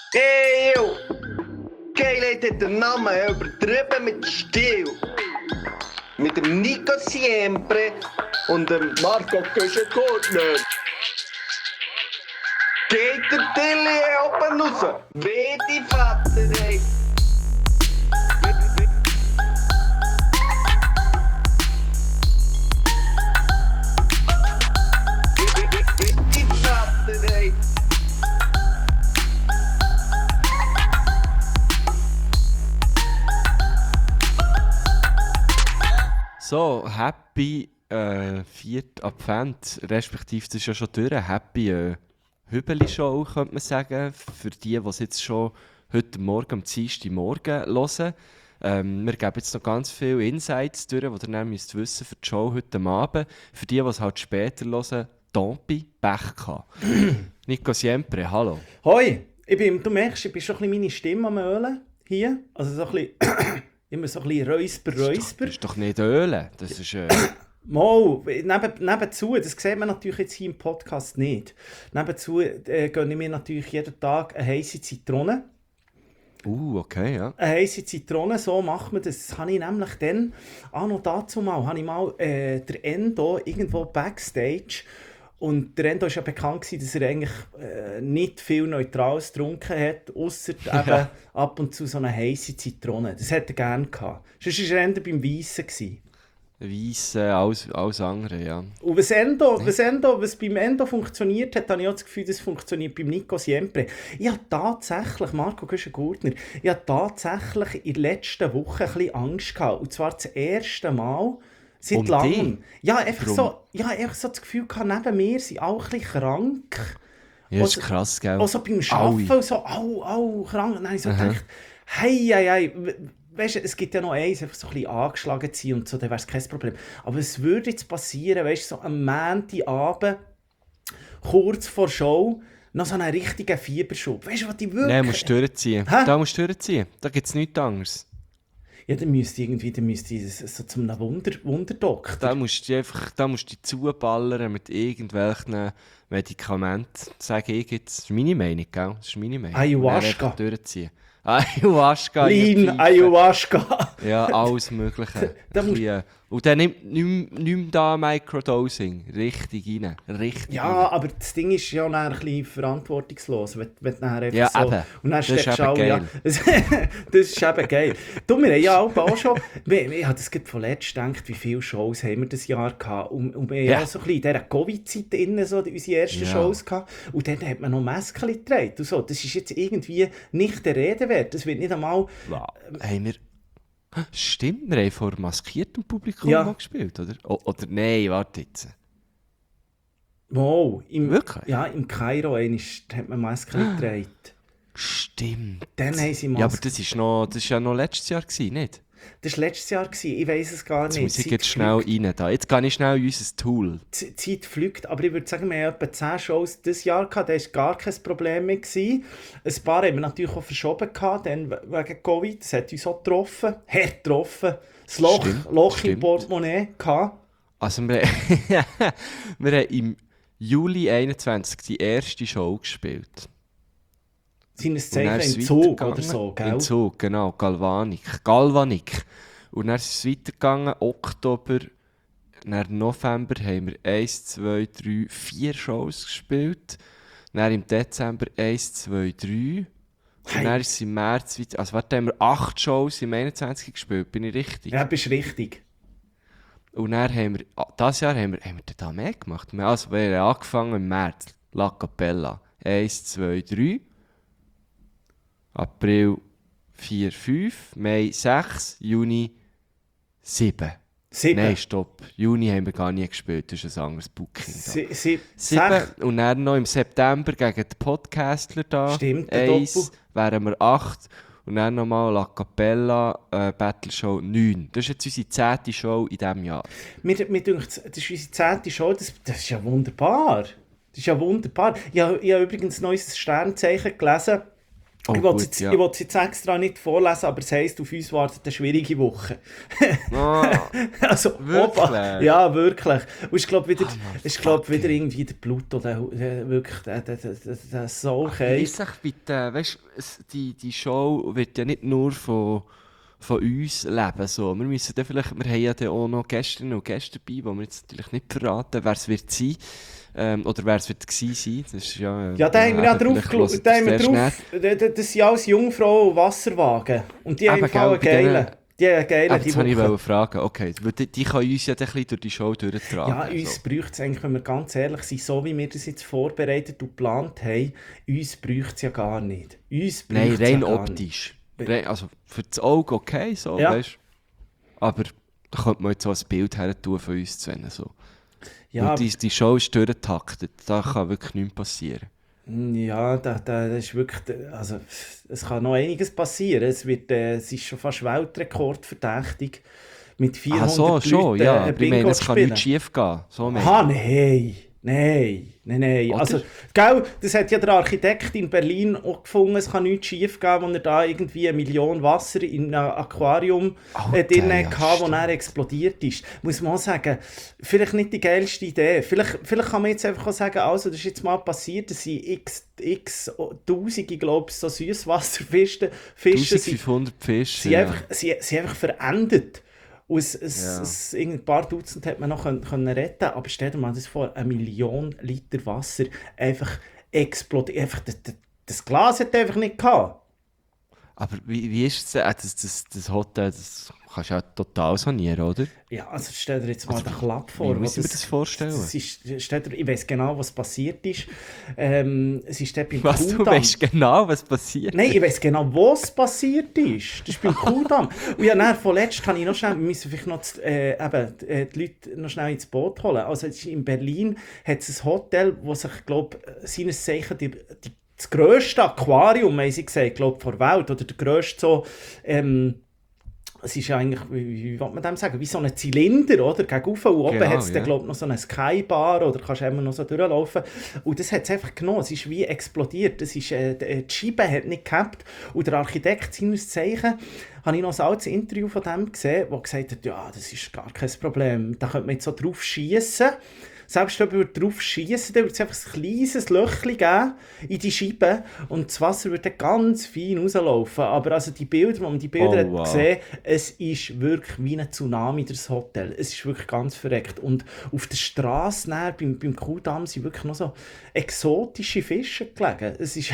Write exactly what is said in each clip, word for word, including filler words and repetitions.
Hey, yo! Geilheit hat den Namen übertrieben mit Stil. Mit dem Nico Siempre und dem Marco Köschen-Gurtner. Geht der Tilly oben raus? Weh die Vater, ey! So, happy äh, vierten Advent, respektive das ist ja schon durch, happy äh, Hübeli-Show, könnte man sagen, für die, die es jetzt schon heute Morgen, am Dienstagmorgen hören. Ähm, wir geben jetzt noch ganz viele Insights durch, die ihr dann müsst wissen für die Show heute Abend. Für die, die es halt später hören, Tompi, Pech gehabt. Nico Siempre, hallo. Hoi, ich bin, du merkst, ich bin schon ein bisschen meine Stimme am Ölen hier, also so ein bisschen... Immer so ein bisschen Räusper, Räusper. Das ist doch nicht Ölen, das ist... Äh... Mal, neben, nebenzu, das sieht man natürlich jetzt hier im Podcast nicht. Nebenzu äh, gönne ich mir natürlich jeden Tag eine heisse Zitrone. Uh, okay, ja. Eine heisse Zitrone, so macht man das. Das habe ich nämlich dann, ah noch dazu mal, habe ich mal äh, der Endo irgendwo Backstage. Und der Endo war ja bekannt, dass er eigentlich äh, nicht viel Neutrales getrunken hat, ausser eben ab und zu so eine heisse Zitrone. Das hätte er gerne gehabt. Sonst war er eher beim Weissen. Weissen, alles, alles andere, ja. Und was, Endo, was, Endo, was beim Endo funktioniert hat, habe ich auch das Gefühl, das funktioniert beim Nico Siempre. Ich habe tatsächlich, Marco Köschen-Gurtner, ich habe tatsächlich in der letzten Woche ein bisschen Angst gehabt. Und zwar das erste Mal seit um langem. Ja, einfach Warum? so, ja, einfach so das Gefühl gehabt, neben mir sind alle ein bisschen krank. Ja, das ist krass, gell? Auch so beim Arbeiten, so, au, au, krank. Und dann habe ich so gedacht, hei, hei, hei. Weißt du, es gibt ja noch eins, einfach so ein bisschen angeschlagen zu sein und so, dann wäre es kein Problem. Aber es würde jetzt passieren, weißt du, so am Montagabend, kurz vor Show, noch so einen richtigen Fieberschub. Weißt du, was die wirklich... Nein, musst du durchziehen. Hä? Da musst du durchziehen. Da gibt es nichts anderes. Ja, dann müsste ich irgendwie, dann müsste ich so zu einem Wunder, Wunderdoktor. Da musst du einfach, da musst du dich zuballern mit irgendwelchen Medikamenten. Sage ich jetzt. Das ist meine Meinung, gell? Das ist meine Meinung. Ayahuasca. Einfach durchziehen. Ayahuasca. Lean, Ayahuasca. Ja, alles Mögliche. Da musst- Bisschen, und dann nimmt nicht mehr da Microdosing. Richtig rein. Richtig Ja, rein. aber das Ding ist ja dann ein bisschen verantwortungslos, wenn, wenn du dann einfach Ja, so... eben. Und dann Das ist steckst eben du auch, ja. Das ist eben geil. Du, wir haben ja auch schon... Wir, ich habe das gerade von letztem gedacht, wie viele Shows haben wir das Jahr gehabt. Und, und wir haben Ja. ja so ein bisschen in dieser Covid-Zeit innen so unsere ersten Ja. Shows gehabt. Und dann hat man noch Masken getragen und so. Das ist jetzt irgendwie nicht der Rede wert. Das wird nicht einmal... Wow. Haben wir... Stimmt, wir haben vor maskiertem Publikum Ja. mal gespielt, oder? O oder nein, warte jetzt. Wow, im, Wirklich? Ja, im Kairo einmal hat man Masken getragen. Stimmt. Dann haben sie Masken... Ja, aber das ist, noch, das ist ja noch letztes Jahr gewesen, nicht? Das war letztes Jahr, ich weiß es gar Jetzt nicht. muss ich Zeit jetzt schnell fliegt. rein da. Jetzt gehe ich schnell in unser Tool. Die Zeit fliegt, aber ich würde sagen, wir haben etwa zehn Shows dieses Jahr gehabt, da war gar kein Problem mehr gewesen. Ein paar haben wir natürlich auch verschoben gehabt, dann wegen Covid, das hat uns auch getroffen, hart getroffen. Das Loch, Stimmt, Loch im stimmt. Portemonnaie gehabt. Also wir, wir haben im Juli einundzwanzig die erste Show gespielt. Seines Und dann Zeichen ist im es Zug weitergegangen. oder so, gell? Im Zug, genau. Galvanik. Galvanik. Und dann ist es weitergegangen. Oktober, dann November haben wir eins, zwei, drei, vier Shows gespielt. Dann im Dezember eins, zwei, drei. Und Hey. dann ist es im März weiter. Also warte, haben wir acht Shows im einundzwanzig gespielt. Bin ich richtig? Ja, bist richtig. Und dann haben wir, ah, dieses Jahr haben wir, haben wir da mehr gemacht. Wir- Also wir haben angefangen im März. La Capella. eins, zwei, drei. April vier, fünf. Mai sechs. Juni sieben. Sieben. Nein, stopp. Juni haben wir gar nie gespielt. Das ist ein anderes Booking. Da. Sie, sie, sieben. sech- Und dann noch im September gegen die Podcastler da. Stimmt, der eins. Doppel. Wären wir acht. Und dann nochmal La Capella äh, Battle Show neun. Das ist jetzt unsere zehnte Show in diesem Jahr. Mir, mir denkt, das ist unsere zehnte Show, das, das ist ja wunderbar. Das ist ja wunderbar. Ich habe, ich habe übrigens ein neues Sternzeichen gelesen. Oh, ich will es gut, jetzt, ja. ich will es jetzt extra nicht vorlesen, aber es heisst, auf uns wartet eine schwierige Woche. Ah, Also, wirklich? Opa, ja, wirklich. Und ich glaube wieder, Ah, Mann, ich glaub, fuck, wieder ey. irgendwie der Pluto, der, der wirklich, der, der, der, der, der so Wie okay. ist es bitte, weißt, es- die, die Show wird ja nicht nur von, von uns leben. So. Wir müssen dann vielleicht, wir haben ja dann auch noch Gäste und Gäste dabei, die wir jetzt natürlich nicht verraten, wer es wird sein. Ähm, oder wer es wird gewesen sein. Das ist ja, äh, Ja, da haben wir ja eben, drauf vielleicht geschaut. hört Da ihr haben wir das erst drauf. da- da- Das sind alles Jungfrauen und Wasserwagen. Und die haben Eben, im Fall einen gell, bei denen- geilen. Die haben einen geilen, Aber die das wollte ich Woche. wollte fragen. Okay, weil die, die können uns ja dann ein bisschen durch die Show durchtragen. Ja, uns so. bräuchte es eigentlich, wenn wir ganz ehrlich sind, so wie wir das jetzt vorbereitet und geplant haben, uns bräuchte es ja gar nicht. Uns Nein, bräuchte es rein ja gar optisch. Rein, also für das Auge okay, so, Ja. weißt du. Aber da könnte man jetzt so ein Bild her tun von uns zu so. nicht. Ja, Und die, die Show ist durchgetaktet. Da kann wirklich nichts passieren. ja da, da, das ist wirklich, also es kann noch einiges passieren. Es, wird, äh, es ist schon fast weltrekordverdächtig mit vierhundert Ah, so, schon, Leuten, ja. äh, Aber ich meine, Bingo es zu kann spielen. nichts schief gehen. So meine Aha, nein, nein, nein, nein. Oder? Also, gell, das hat ja der Architekt in Berlin auch gefunden, es kann nichts schief gehen, wenn er da irgendwie eine Million Wasser in einem Aquarium äh, Alter, drin ja, hatte, wo stimmt. er explodiert ist. Muss man auch sagen, vielleicht nicht die geilste Idee. Vielleicht, vielleicht kann man jetzt einfach auch sagen, also, das ist jetzt mal passiert, dass sind x, x Tausende, glaube ich, so Süßwasserfische Fische sind, eintausendfünfhundert Fische. sind, Ja. einfach, sind, sind einfach verendet. Und es, es, Ja. es, ein paar Dutzend hat man noch können, können retten, aber stell dir mal das vor, eine Million Liter Wasser einfach explodiert. Einfach, das, das, das Glas hat einfach nicht gehabt. Aber wie, wie ist es denn? Äh, Das, das, das Hotel, das kannst du ja total sanieren, oder? Ja, also stell dir jetzt mal Also, den Klapp vor. Wie wo muss ich mir das vorstellen? Das ist, stell dir, ich weiß genau, was passiert ist. Ähm, es ist dort beim Was, du Kuhdamm. weißt genau, was passiert? Nein, ich weiß genau, was passiert ist. Das ist beim Kuhdamm. Und ja, dann, vorletzt kann ich noch schnell, wir müssen vielleicht noch die, äh, eben, äh, die Leute noch schnell ins Boot holen. Also es ist in Berlin hat es ein Hotel, wo sich, glaube ich, seines Zeichen die, die, das grösste Aquarium, haben sie gesagt, glaube der Welt, oder der grösste so, ähm, es ist ja eigentlich, wie, wie will man dem sagen, wie so ein Zylinder, oder? Gegenüber und oben Genau, hat es ja. dann, glaube ich, noch so eine Skybar, oder kannst du immer noch so durchlaufen. Und das hat es einfach genommen, es ist wie explodiert. Das ist, äh, die die Scheibe hat nicht gehabt. Und der Architekt seines Zeichen, habe ich noch ein altes Interview von dem gesehen, der gesagt hat, ja, das ist gar kein Problem, da könnte man jetzt so drauf schiessen. Selbst wenn wir drauf schiessen, dann wird es einfach ein kleines Löchchen geben in die Scheibe und das Wasser wird dann ganz fein rauslaufen. Aber also die Bilder, wo man die Bilder Oh, hat wow. gesehen, es ist wirklich wie ein Tsunami, das Hotel. Es ist wirklich ganz verreckt. Und auf der Straße näher, beim, beim Kuhdamm sind wirklich noch so exotische Fische gelegen. Es ist,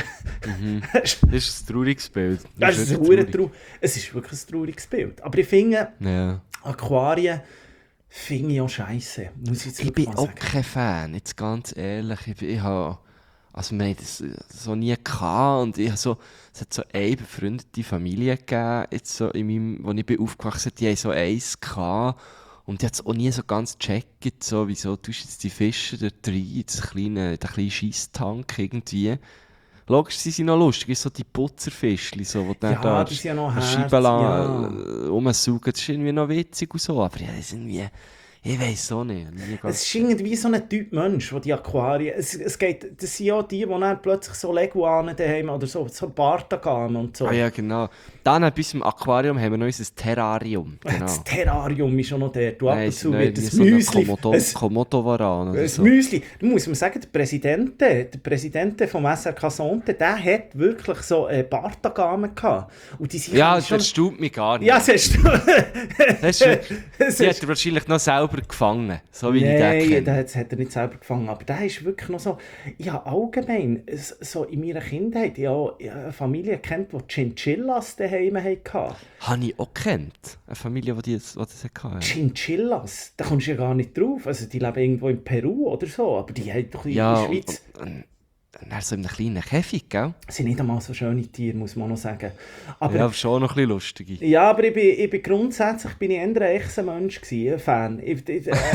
Das ist ein trauriges Bild. das ist ein wirklich hure trau- es ist wirklich ein trauriges Bild. Aber ich finde, Ja. Aquarien finde ich auch scheisse. Muss ich jetzt Ich wirklich bin mal auch sagen. kein Fan, jetzt ganz ehrlich. Ich, bin- ich habe, also wir haben das so nie gehabt und ich habe so, es hat so eine befreundete Familie gegeben, jetzt so in meinem, wo ich bin aufgewachsen bin, die haben so eins gehabt und die hat es auch nie so ganz gecheckt, so, wieso tust du jetzt die Fische da rein, das kleine, den kleinen Scheisstank irgendwie. Logisch, sie sind noch lustig, ist so die Putzerfischchen, so, die dann Ja, da die sind ja noch an der herzig, Scheibe ja. lang, äh, rumsaugen, das ist irgendwie noch witzig und so, aber ja, das ist irgendwie, ich weiß auch nicht. nie ganz- Es ist irgendwie so ein Typ Mensch, der die Aquarien... Es, es geht, das sind ja die, die dann plötzlich so Leguanen daheim oder so, so Bartagamen und so. Ah ja, genau. Dann bei uns im Aquarium haben wir noch unser Terrarium. Genau. Das Terrarium ist schon noch der. Du ab Nein, und es zu sind wird irgendwie das so eine Müsli... Komodo, ein- Komodo-Varan oder ein so. Müsli. Da muss man sagen, der Präsident, der Präsident vom S R K Sonte, der hat wirklich so äh, Bartagamen gehabt. Und die sind Ja, das schon... erstaunt mich gar nicht. Ja, das hast du... Das ist, Das die ist- hat er wahrscheinlich noch selber gefangen, so wie ich den Nein, kenne. das hat er nicht selber gefangen. Aber der ist wirklich noch so... Ich habe allgemein, s- so in meiner Kindheit, ich habe ich habe eine Familie kennt, die Chinchillas daheim hatten. Habe ich auch gekannt. Eine Familie, die das, die das hatte. Ja. Chinchillas, da kommst du ja gar nicht drauf. Also die leben irgendwo in Peru oder so, aber die haben doch in Ja, der und, Schweiz... und, und dann so in einem kleinen Käfig, gell? sind nicht einmal so schöne Tiere, muss man noch sagen. Aber, Ja, ja, schon noch ein bisschen lustige. aber ich bin, ich bin grundsätzlich bin ich eher ein Echsenmensch gewesen, ein Fan. Ich, ich, äh,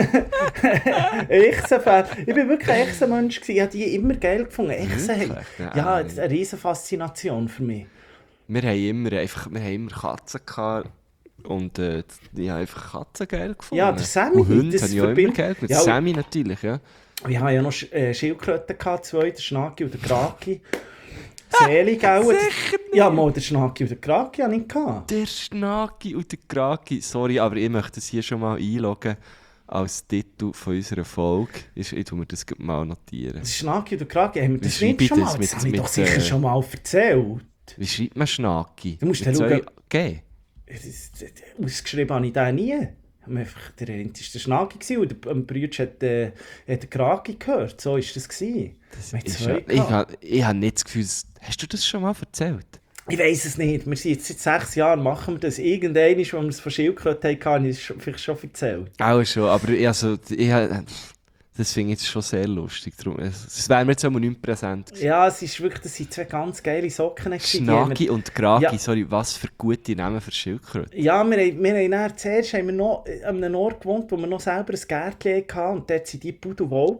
ein Echsenfan. Ich bin wirklich ein Echsenmensch gewesen. Ich habe die immer geil gefunden. Echsen haben, Wirklich? Ja, ja, nein. eine riesen Faszination für mich. Wir haben immer, einfach, wir haben immer Katzen gehabt. Und äh, ich habe einfach Katzen geil gefunden. Ja, der Sammy, Und Hunde das habe ich auch immer verbind- geil gefunden. Ja, Ja, Sammy natürlich, ja. Wir haben ja noch Sch- äh, Schildkröten gehabt, zwei, der Schnaki und der Graki. Erzählung auch. Sicher nicht. Ja, mal der Schnacki und der Kraki habe ich gehabt. Der Schnacki und der Kraki. Sorry, aber ich möchte das hier schon mal einloggen als Titel von unserer Folge. Ich, ich tue mir das gleich mal notieren. Der Schnacki und der Kraki, haben wir das Wie nicht schreibe schon ich mal? das Das mit- habe ich mit, doch sicher äh, schon mal erzählt. Wie schreibt man Schnacki? Du musst Mit dann zwei schauen. G. Das- das- Ausgeschrieben habe ich den nie. Wir haben einfach- Der eine war der Schnacki gewesen und der am Brütsch hat, äh, hat der Kraki gehört. So war das. Gewesen. Wir haben Ist zwei ja, ich gehabt. habe ich hab nicht das Gefühl, dass- hast du das schon mal erzählt? Ich weiss es nicht. Wir sind jetzt seit sechs Jahren, machen wir das. Irgendwann, als wir es von Schildkröten hatten, habe ich es schon- vielleicht schon erzählt. Auch schon, aber ich, also, ich, hab- das finde ich jetzt schon sehr lustig. Darum, es wäre mir jetzt auch nicht präsent gewesen. Ja, es ist wirklich, das sind zwei ganz geile Socken. gewesen, die haben wir- Schnacki und Kraki, Ja. sorry, was für gute Namen für Schildkröten. Ja, wir, haben- wir haben dann zuerst haben wir noch an einem Ort gewohnt, wo wir noch selber ein Gärtchen hatten und dort waren die pudelwohl.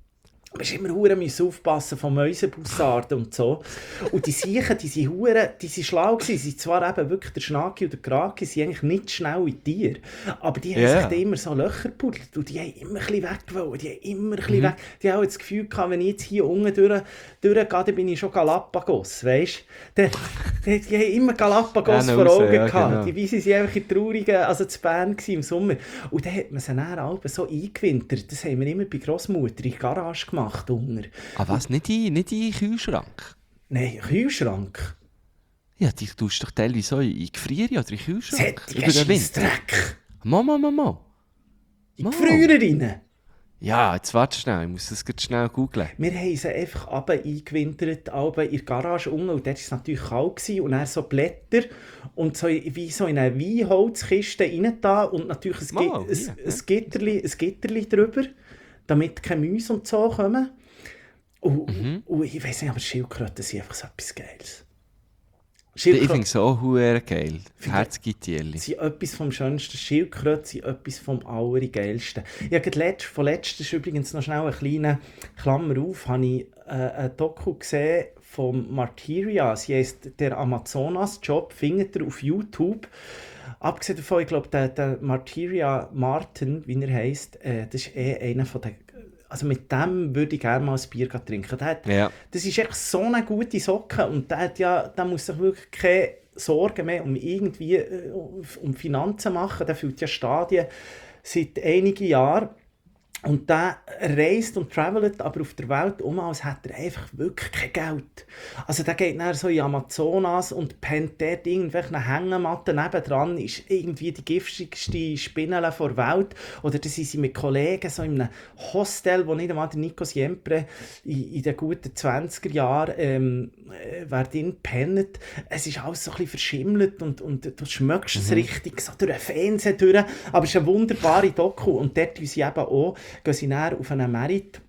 Wir mussten immer hure müssen aufpassen von Mäusebussarden und so. Und die Siechen, die sind hure, die sind schlau gewesen. Sie sind zwar eben wirklich der Schnacki und der Kraki, sind eigentlich nicht schnelle Tiere, aber die haben Ja. sich dann immer so Löcher gebuddelt und die haben immer ein bisschen weg gewollt. Die haben immer ein bisschen Mhm. weg. Die haben auch das Gefühl gehabt, wenn ich jetzt hier unten durch, durchgehe, dann bin ich schon Galapagos, weißt du? Die, die haben immer Galapagos Ja, vor raus, Augen ja, gehabt. genau. Die wie sie sind einfach in traurigen, also zu Bern gsi im Sommer. Und dann hat man sie dann alle so eingewintert. Das haben wir immer bei Grossmutter in der Garage gemacht. Unter. Ah, was? Nicht in, nicht in den Kühlschrank? Nein, Kühlschrank. Ja, die tust du doch teilweise so in die Gefriere oder in den Kühlschrank. Sättiger Scheissdreck. Mama, Mama. In die Gefriere rein. Ja, jetzt warte schnell, ich muss das gerade schnell googlen. Wir haben sie einfach runter eingewintert, alle in der Garage unten. Und dort war es natürlich kalt. Gewesen. Und dann so Blätter und so wie so in eine Weinholzkiste rein da. Und natürlich ein, Gi Wow, ein, hier, ein, Gitterli, ein Gitterli drüber, damit keine Mäuse und so kommen. Und, Mhm. und ich weiss nicht, aber Schildkröten sind einfach so etwas Geiles. Ich Schildkröten finde es auch hure geil. Herzgitierli. sind etwas vom Schönsten. Schildkröten sind etwas vom Allergeilsten. Ich habe gerade letzt, von letztes übrigens noch schnell eine kleine Klammer auf, habe ich äh, ein Doku gesehen von Martyria. Sie heisst «Der Amazonas-Job», findet ihr auf YouTube. Abgesehen davon, ich glaube, der, der Martyria Martin, wie er heisst, äh, das ist eh einer von den... Also mit dem würde ich gerne mal ein Bier trinken. Der hat, Ja. Das ist echt so eine gute Socke und der, hat ja, der muss sich wirklich keine Sorgen mehr um irgendwie äh, um Finanzen machen. Der führt ja Stadien seit einigen Jahren. Und der reist und travelt aber auf der Welt um, als hätte er einfach wirklich kein Geld. Also der geht dann so in Amazonas und pennt dort irgendwelche Hängematten nebendran, ist irgendwie die giftigste Spinne der Welt. Oder da sind sie mit Kollegen so in einem Hostel, wo nicht einmal der Nico Siempre in, in den guten zwanziger Jahren ähm, äh, wer drin pennt. Es ist alles so ein bisschen verschimmelt und, und du schmeckst es richtig so durch den Fernseher durch. Aber es ist eine wunderbare Doku und dort tun sie eben auch, gehen sie dann auf einen Merit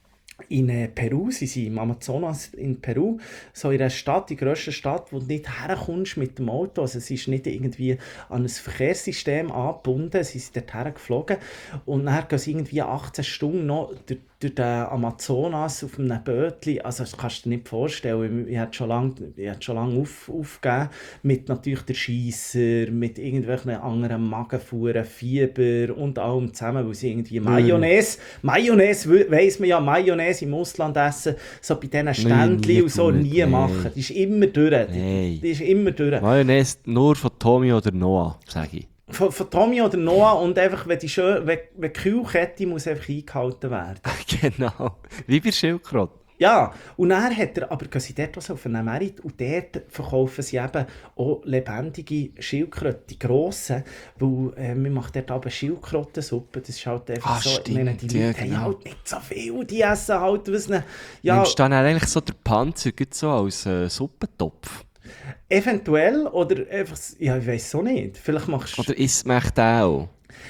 in äh, Peru, sie sind im Amazonas in Peru, so in einer Stadt, die grösste Stadt, wo du nicht herkommst mit dem Auto, also es ist nicht irgendwie an ein Verkehrssystem angebunden, sie sind dort hergeflogen und dann gehen sie irgendwie achtzehn Stunden noch durch, durch den Amazonas auf einem Bötchen, also das kannst du dir nicht vorstellen, ich hatte schon lange, ich hatte schon lange auf, aufgegeben, mit natürlich der Scheisser, mit irgendwelchen anderen Magenfuhren, Fieber und allem zusammen, weil sie irgendwie Mayonnaise, Mayonnaise we- weiss man ja, Mayonnaise im Ausland essen, so bei diesen Ständchen nie und so gut, nie nee. machen. Die ist immer durch. Die, Nein. die ist immer durch. Mayonnaise nur von Tommy oder Noah, sage ich. Von, von Tommy oder Noah und einfach, wenn die, schön, wenn, wenn die Kühlkette muss einfach eingehalten werden. Genau. Wie bei Schildkröten. Ja, und dann hat er, aber gehen sie dort auch so auf einen Merit und dort verkaufen sie eben auch lebendige Schildkröten, die grossen, weil äh, man macht dort aber Schildkrötensuppe, das ist halt einfach Ah, so, ich meine, die stimmt, Leute ja, haben genau. halt nicht so viel, die essen halt, was ne, ja, Nimmst du dann eigentlich so den Panzer gleich so als äh, Suppentopf? eventuell, oder einfach, ja, ich weiss so nicht, vielleicht machst du, Oder isst man echt den auch?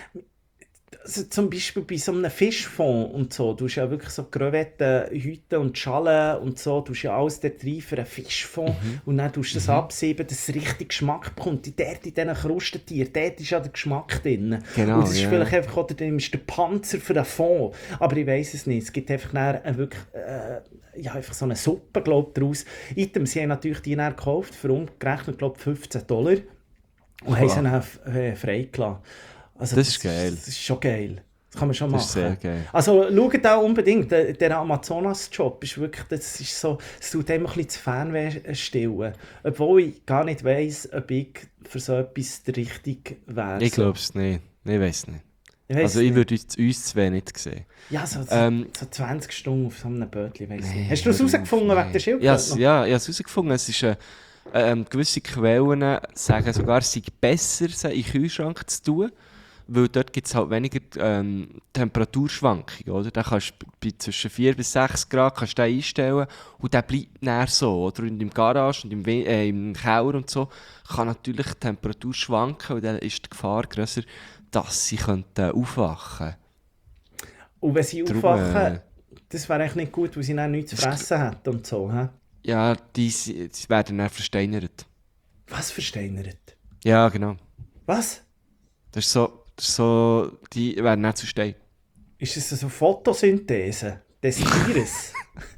also zum Beispiel bei so einem Fischfond und so, du hast ja wirklich so Crevetten, Hüte und Schalen und so, du hast ja alles dort rein für einen Fischfond und dann tust du das absieben, dass es richtig Geschmack bekommt. Dort in diesen Krustentieren, dort ist ja der Geschmack drin. Genau, und das ist ja. vielleicht einfach, oder dann ist der Panzer für den Fond, aber ich weiss es nicht. Es gibt einfach dann eine wirklich, äh, ja, einfach so eine Suppe, glaube ich, daraus. Item, sie haben natürlich die dann gekauft, für umgerechnet, glaube ich, fünfzehn Dollar und haben sie dann äh, freigelassen. Also Das ist geil. Das ist schon geil. Das kann man schon Das ist machen. sehr geil. Also schaut auch unbedingt, der, der Amazonas-Job ist wirklich, das ist so, es tut einem ein bisschen zu Fernweh stillen. Obwohl ich gar nicht weiss, ob ich für so etwas der Richtige wäre. Ich glaube es nicht. Ich weiß nicht. Ich weiss Also ich nicht. würde uns, uns zwei nicht sehen. Ja, so, so, Ähm, so zwanzig Stunden auf so einem Bötchen, weiss ich Nee, nicht. Hast du das hör auf, herausgefunden nee. wegen der Schildkröte? Ja, s- ja, ich habe es herausgefunden. Es ist, äh, ähm, gewisse Quellen sagen sogar, es sei besser, sie in den Kühlschrank zu tun, weil dort gibt es halt weniger ähm, Temperaturschwankungen. Oder? Da kannst du bei zwischen vier bis sechs Grad kannst du den einstellen und der bleibt näher so. Oder? Und im Garage und im, We äh, im Keller und so kann natürlich die Temperatur schwanken und dann ist die Gefahr grösser, dass sie könnten aufwachen. Und wenn sie Darum, aufwachen, äh, das wäre eigentlich nicht gut, weil sie dann nichts zu fressen hätten und so. He? Ja, die, die werden dann versteinert. Was versteinert? Ja, genau. Was? Das ist so, das ist so die werden nicht zu Stein. Ist das so Photosynthese des Tieres?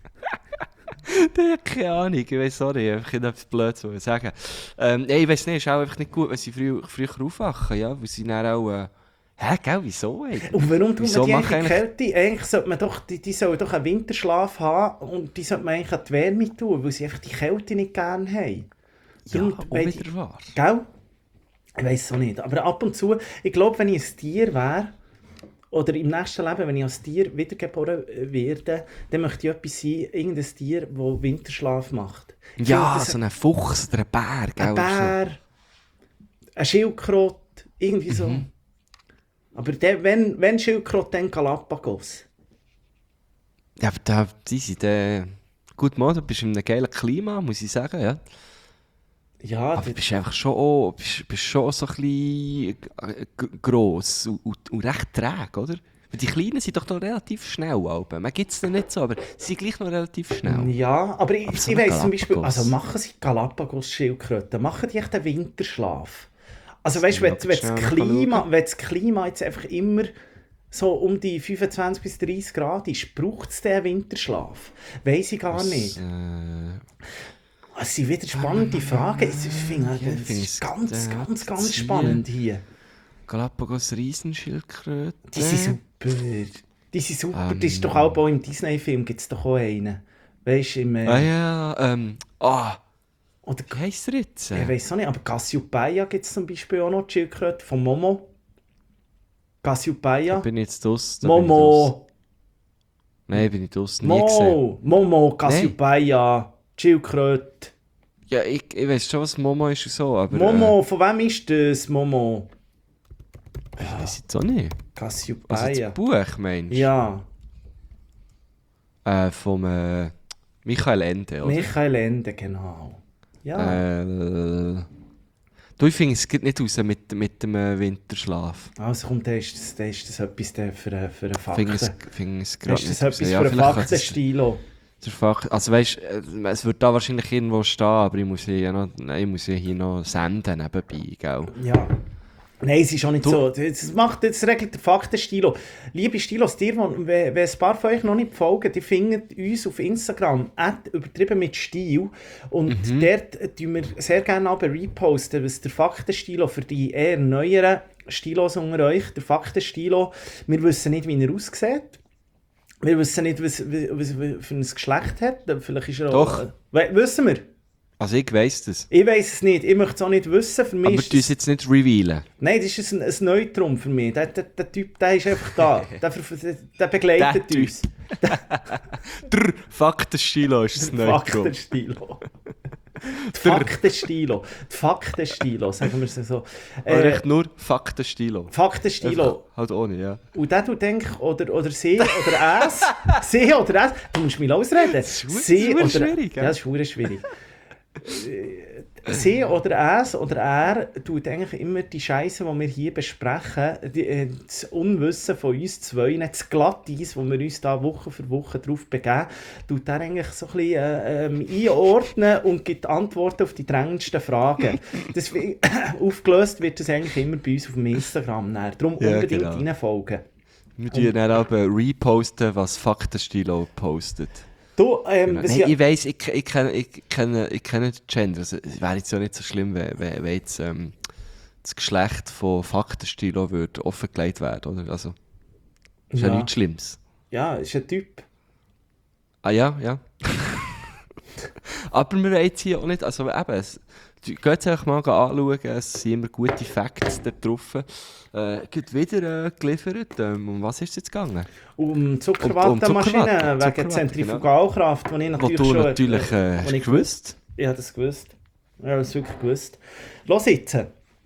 Ich habe keine Ahnung, ich weiß auch nicht, ich kann etwas Blödes sagen. Ähm, nee, ich weiß nicht, es ist auch einfach nicht gut, wenn sie früh, früher aufwachen, ja, weil sie dann auch... Äh, hä, gell, wieso eigentlich? Und warum tut Wieso man die machen eigentlich eigentlich- Kälte? Eigentlich sollte man doch, die, die sollen doch einen Winterschlaf haben und die sollte man eigentlich an die Wärme tun, weil sie einfach die Kälte nicht gerne haben. Ja, Darum auch wollen wieder wahr. Gell? Ich weiß es auch nicht. Aber ab und zu, ich glaube, wenn ich ein Tier wäre, oder im nächsten Leben, wenn ich als Tier wiedergeboren werde, dann möchte ich etwas sein, irgendein Tier, das Winterschlaf macht. Ich Ja, finde, das- so ein Fuchs oder ein Bär, gell? ein oder so. Bär, ein Schildkröte, irgendwie so. Mhm. Aber der, wenn, wenn Schildkröte, dann Galapagos. Ja, aber da, die sind... Äh, gut, Mann, du bist in einem geilen Klima, muss ich sagen, ja. Ja, Aber du das- bist einfach schon, auch, bist, bist schon so ein bisschen äh, g- gross und, und, und recht träge, oder? Weil die Kleinen sind doch noch relativ schnell, Alben. Man gibt es dann nicht so, aber sie sind gleich noch relativ schnell. Ja, aber ich, Aber so ich ein weiss zum Beispiel, Galapagos. also machen sie Galapagos-Schildkröten, machen die echt einen Winterschlaf? Also Das weißt du, wenn, muss ich wenn, schnell das nachschauen. Klima, wenn das Klima jetzt einfach immer so um die fünfundzwanzig bis dreißig Grad ist, braucht es den Winterschlaf? Weiss ich gar nicht. Äh, Das sind wieder spannende Fragen. Ich finde, Ja, das ich finde ist es, ganz, äh, ganz, ganz Ziel. spannend hier. Galapagos Riesenschildkröte. Die sind super. Die sind super. Ähm. Das ist doch auch im Disney-Film gibt es doch auch einen. Weißt du, im... Äh, Ah ja, ähm, ah, oder, wie heisst der jetzt? ich weiß auch nicht, aber Cassiopeia gibt es zum Beispiel auch noch, die Schildkröte von Momo. Cassiopeia. Da bin ich jetzt draus. da bin ich draus. Momo. Nein, bin ich draus. Nie gesehen. Mo. Momo, Cassiopeia. Schildkröte. Ja, ich, ich weiß schon, was Momo ist und so, aber... Momo, von wem ist das, Momo? Äh, ich weiß jetzt auch nicht. Also Cassiopeia. das Buch, meinst du? Ja, Äh, vom äh, Michael Ende, oder? Michael Ende, genau. Ja, Äh, du, ich finde, es geht nicht raus mit, mit dem äh, Winterschlaf. also kommt, dann ist das, dann ist das etwas der für, eine- für eine Ich finde es, Fakten. find es Ist gerade das nicht etwas raus. für Ja, einen vielleicht kann es- Faktenstilo? der Fakt, also weißt, äh, es wird da wahrscheinlich irgendwo stehen, aber ich muss ja noch, nein, ich muss ja hier noch senden nebenbei, gell? Ja. Nein, es ist auch nicht Du- so. Das, macht, das regelt der Faktenstilo. Liebe Stilos, dir, wenn, wenn ein paar von euch noch nicht folgen, die findet uns auf Instagram at übertrieben mit Stil. Und Mhm. dort tun wir sehr gerne aber reposten, was der Faktenstilo für die eher neueren Stilos unter euch, der Faktenstilo, wir wissen nicht, wie er aussieht. Wir wissen nicht, was, was, was für ein Geschlecht hat. Vielleicht ist er Doch. auch... We wissen wir? Also ich weiss das. Ich weiß es nicht. Ich möchte es auch nicht wissen. Für mich Aber ist du das- es jetzt nicht revealen. Nein, das ist ein, ein Neutrum für mich. Der, der, der Typ, der ist einfach da. Der, der, der begleitet Der Typ. uns. Drrr, Faktenstilo ist das Der neue. Faktenstilo. Die Faktenstilo. Die Faktenstilo, sagen wir es so. Oder Äh, echt nur Faktenstilo. Faktenstilo. Einfach Halt ohne, ja. Und der tut denk oder, oder sie oder es. Sie oder es. Du musst mich ausreden. Das ist Sie verdammt oder- schwierig, Ja, ja. das ist verdammt schwierig. Sie oder es oder er tut eigentlich immer die Scheiße, die wir hier besprechen, die, äh, das Unwissen von uns zwei, das Glatteis, wo wir uns da Woche für Woche drauf begeben, tut er eigentlich so ein bisschen äh, ähm, einordnen und gibt Antworten auf die drängendsten Fragen. Deswegen, aufgelöst wird das eigentlich immer bei uns auf dem Instagram. Darum Ja, unbedingt genau. reinfolgen. Wir tun dann aber reposten, was Faktenstilo postet. Du, ähm, Genau. was Nein, ich, ich weiss, ich, ich, kenne, ich, kenne, ich kenne den Gender. Also, es wäre jetzt ja nicht so schlimm, wenn, wenn, wenn jetzt ähm, das Geschlecht von Faktenstilo würde offengelegt werden, oder? Also, Ist ja, Ja. nichts Schlimmes. Ja, ist ein Typ. Ah ja, ja. Aber wir wollen jetzt hier auch nicht, also eben, es, geht es einfach mal anschauen, es sind immer gute Facts da drauf. Äh, geht wieder äh, geliefert. Ähm, um was ist es jetzt gegangen? Um Zuckerwattenmaschinen, Zuckerwatte, wegen Zuckerwatte, Zentrifugalkraft, die ich Wo natürlich du schon... natürlich äh, wo hast ich gewusst. Ich habe das gewusst. Ich habe das wirklich gewusst. Los jetzt.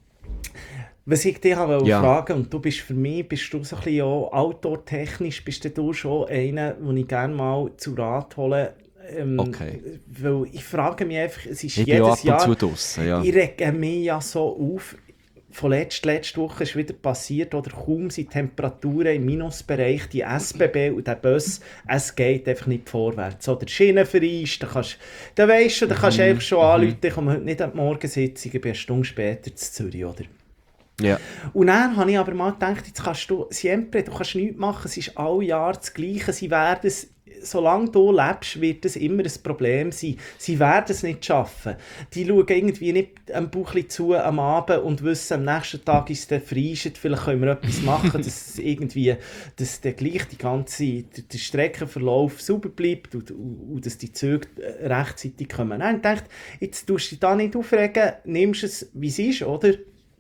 Was ich dich habe Ja. fragen, und du bist für mich, bist du so ein bisschen auch outdoor-technisch, bist du schon einer, den ich gerne mal zu Rat hole. Ähm, Okay. Weil ich frage mich einfach, es ist Ich bin auch ab jedes und zu Jahr... draussen, ja. Ich rege mich ja so auf. Von letzter, letzte Woche ist wieder passiert, oder kaum sind Temperaturen im Minusbereich, die S B B und der Bus, es geht einfach nicht vorwärts. So, der Schiene vereist, da kannst da weisst du, da kannst du einfach schon anrufen, ich komme heute nicht an die Morgensitzung, ich bin eine Stunde später in Zürich, oder? Ja. Und dann habe ich aber mal gedacht, jetzt kannst du, siempre, du kannst nichts machen, es ist alle Jahre das Gleiche, sie werden es, solange du lebst, wird es immer ein Problem sein. Sie werden es nicht schaffen. Die schauen irgendwie nicht am Bauchli zu am Abend und wissen, am nächsten Tag ist es freischt, vielleicht können wir etwas machen, dass es irgendwie, dass der gleich die ganze, der, der Streckenverlauf sauber bleibt und, und, und dass die Züge rechtzeitig kommen. Nein, ich dachte, jetzt tust du dich da nicht aufregen, nimmst es, wie es ist, oder?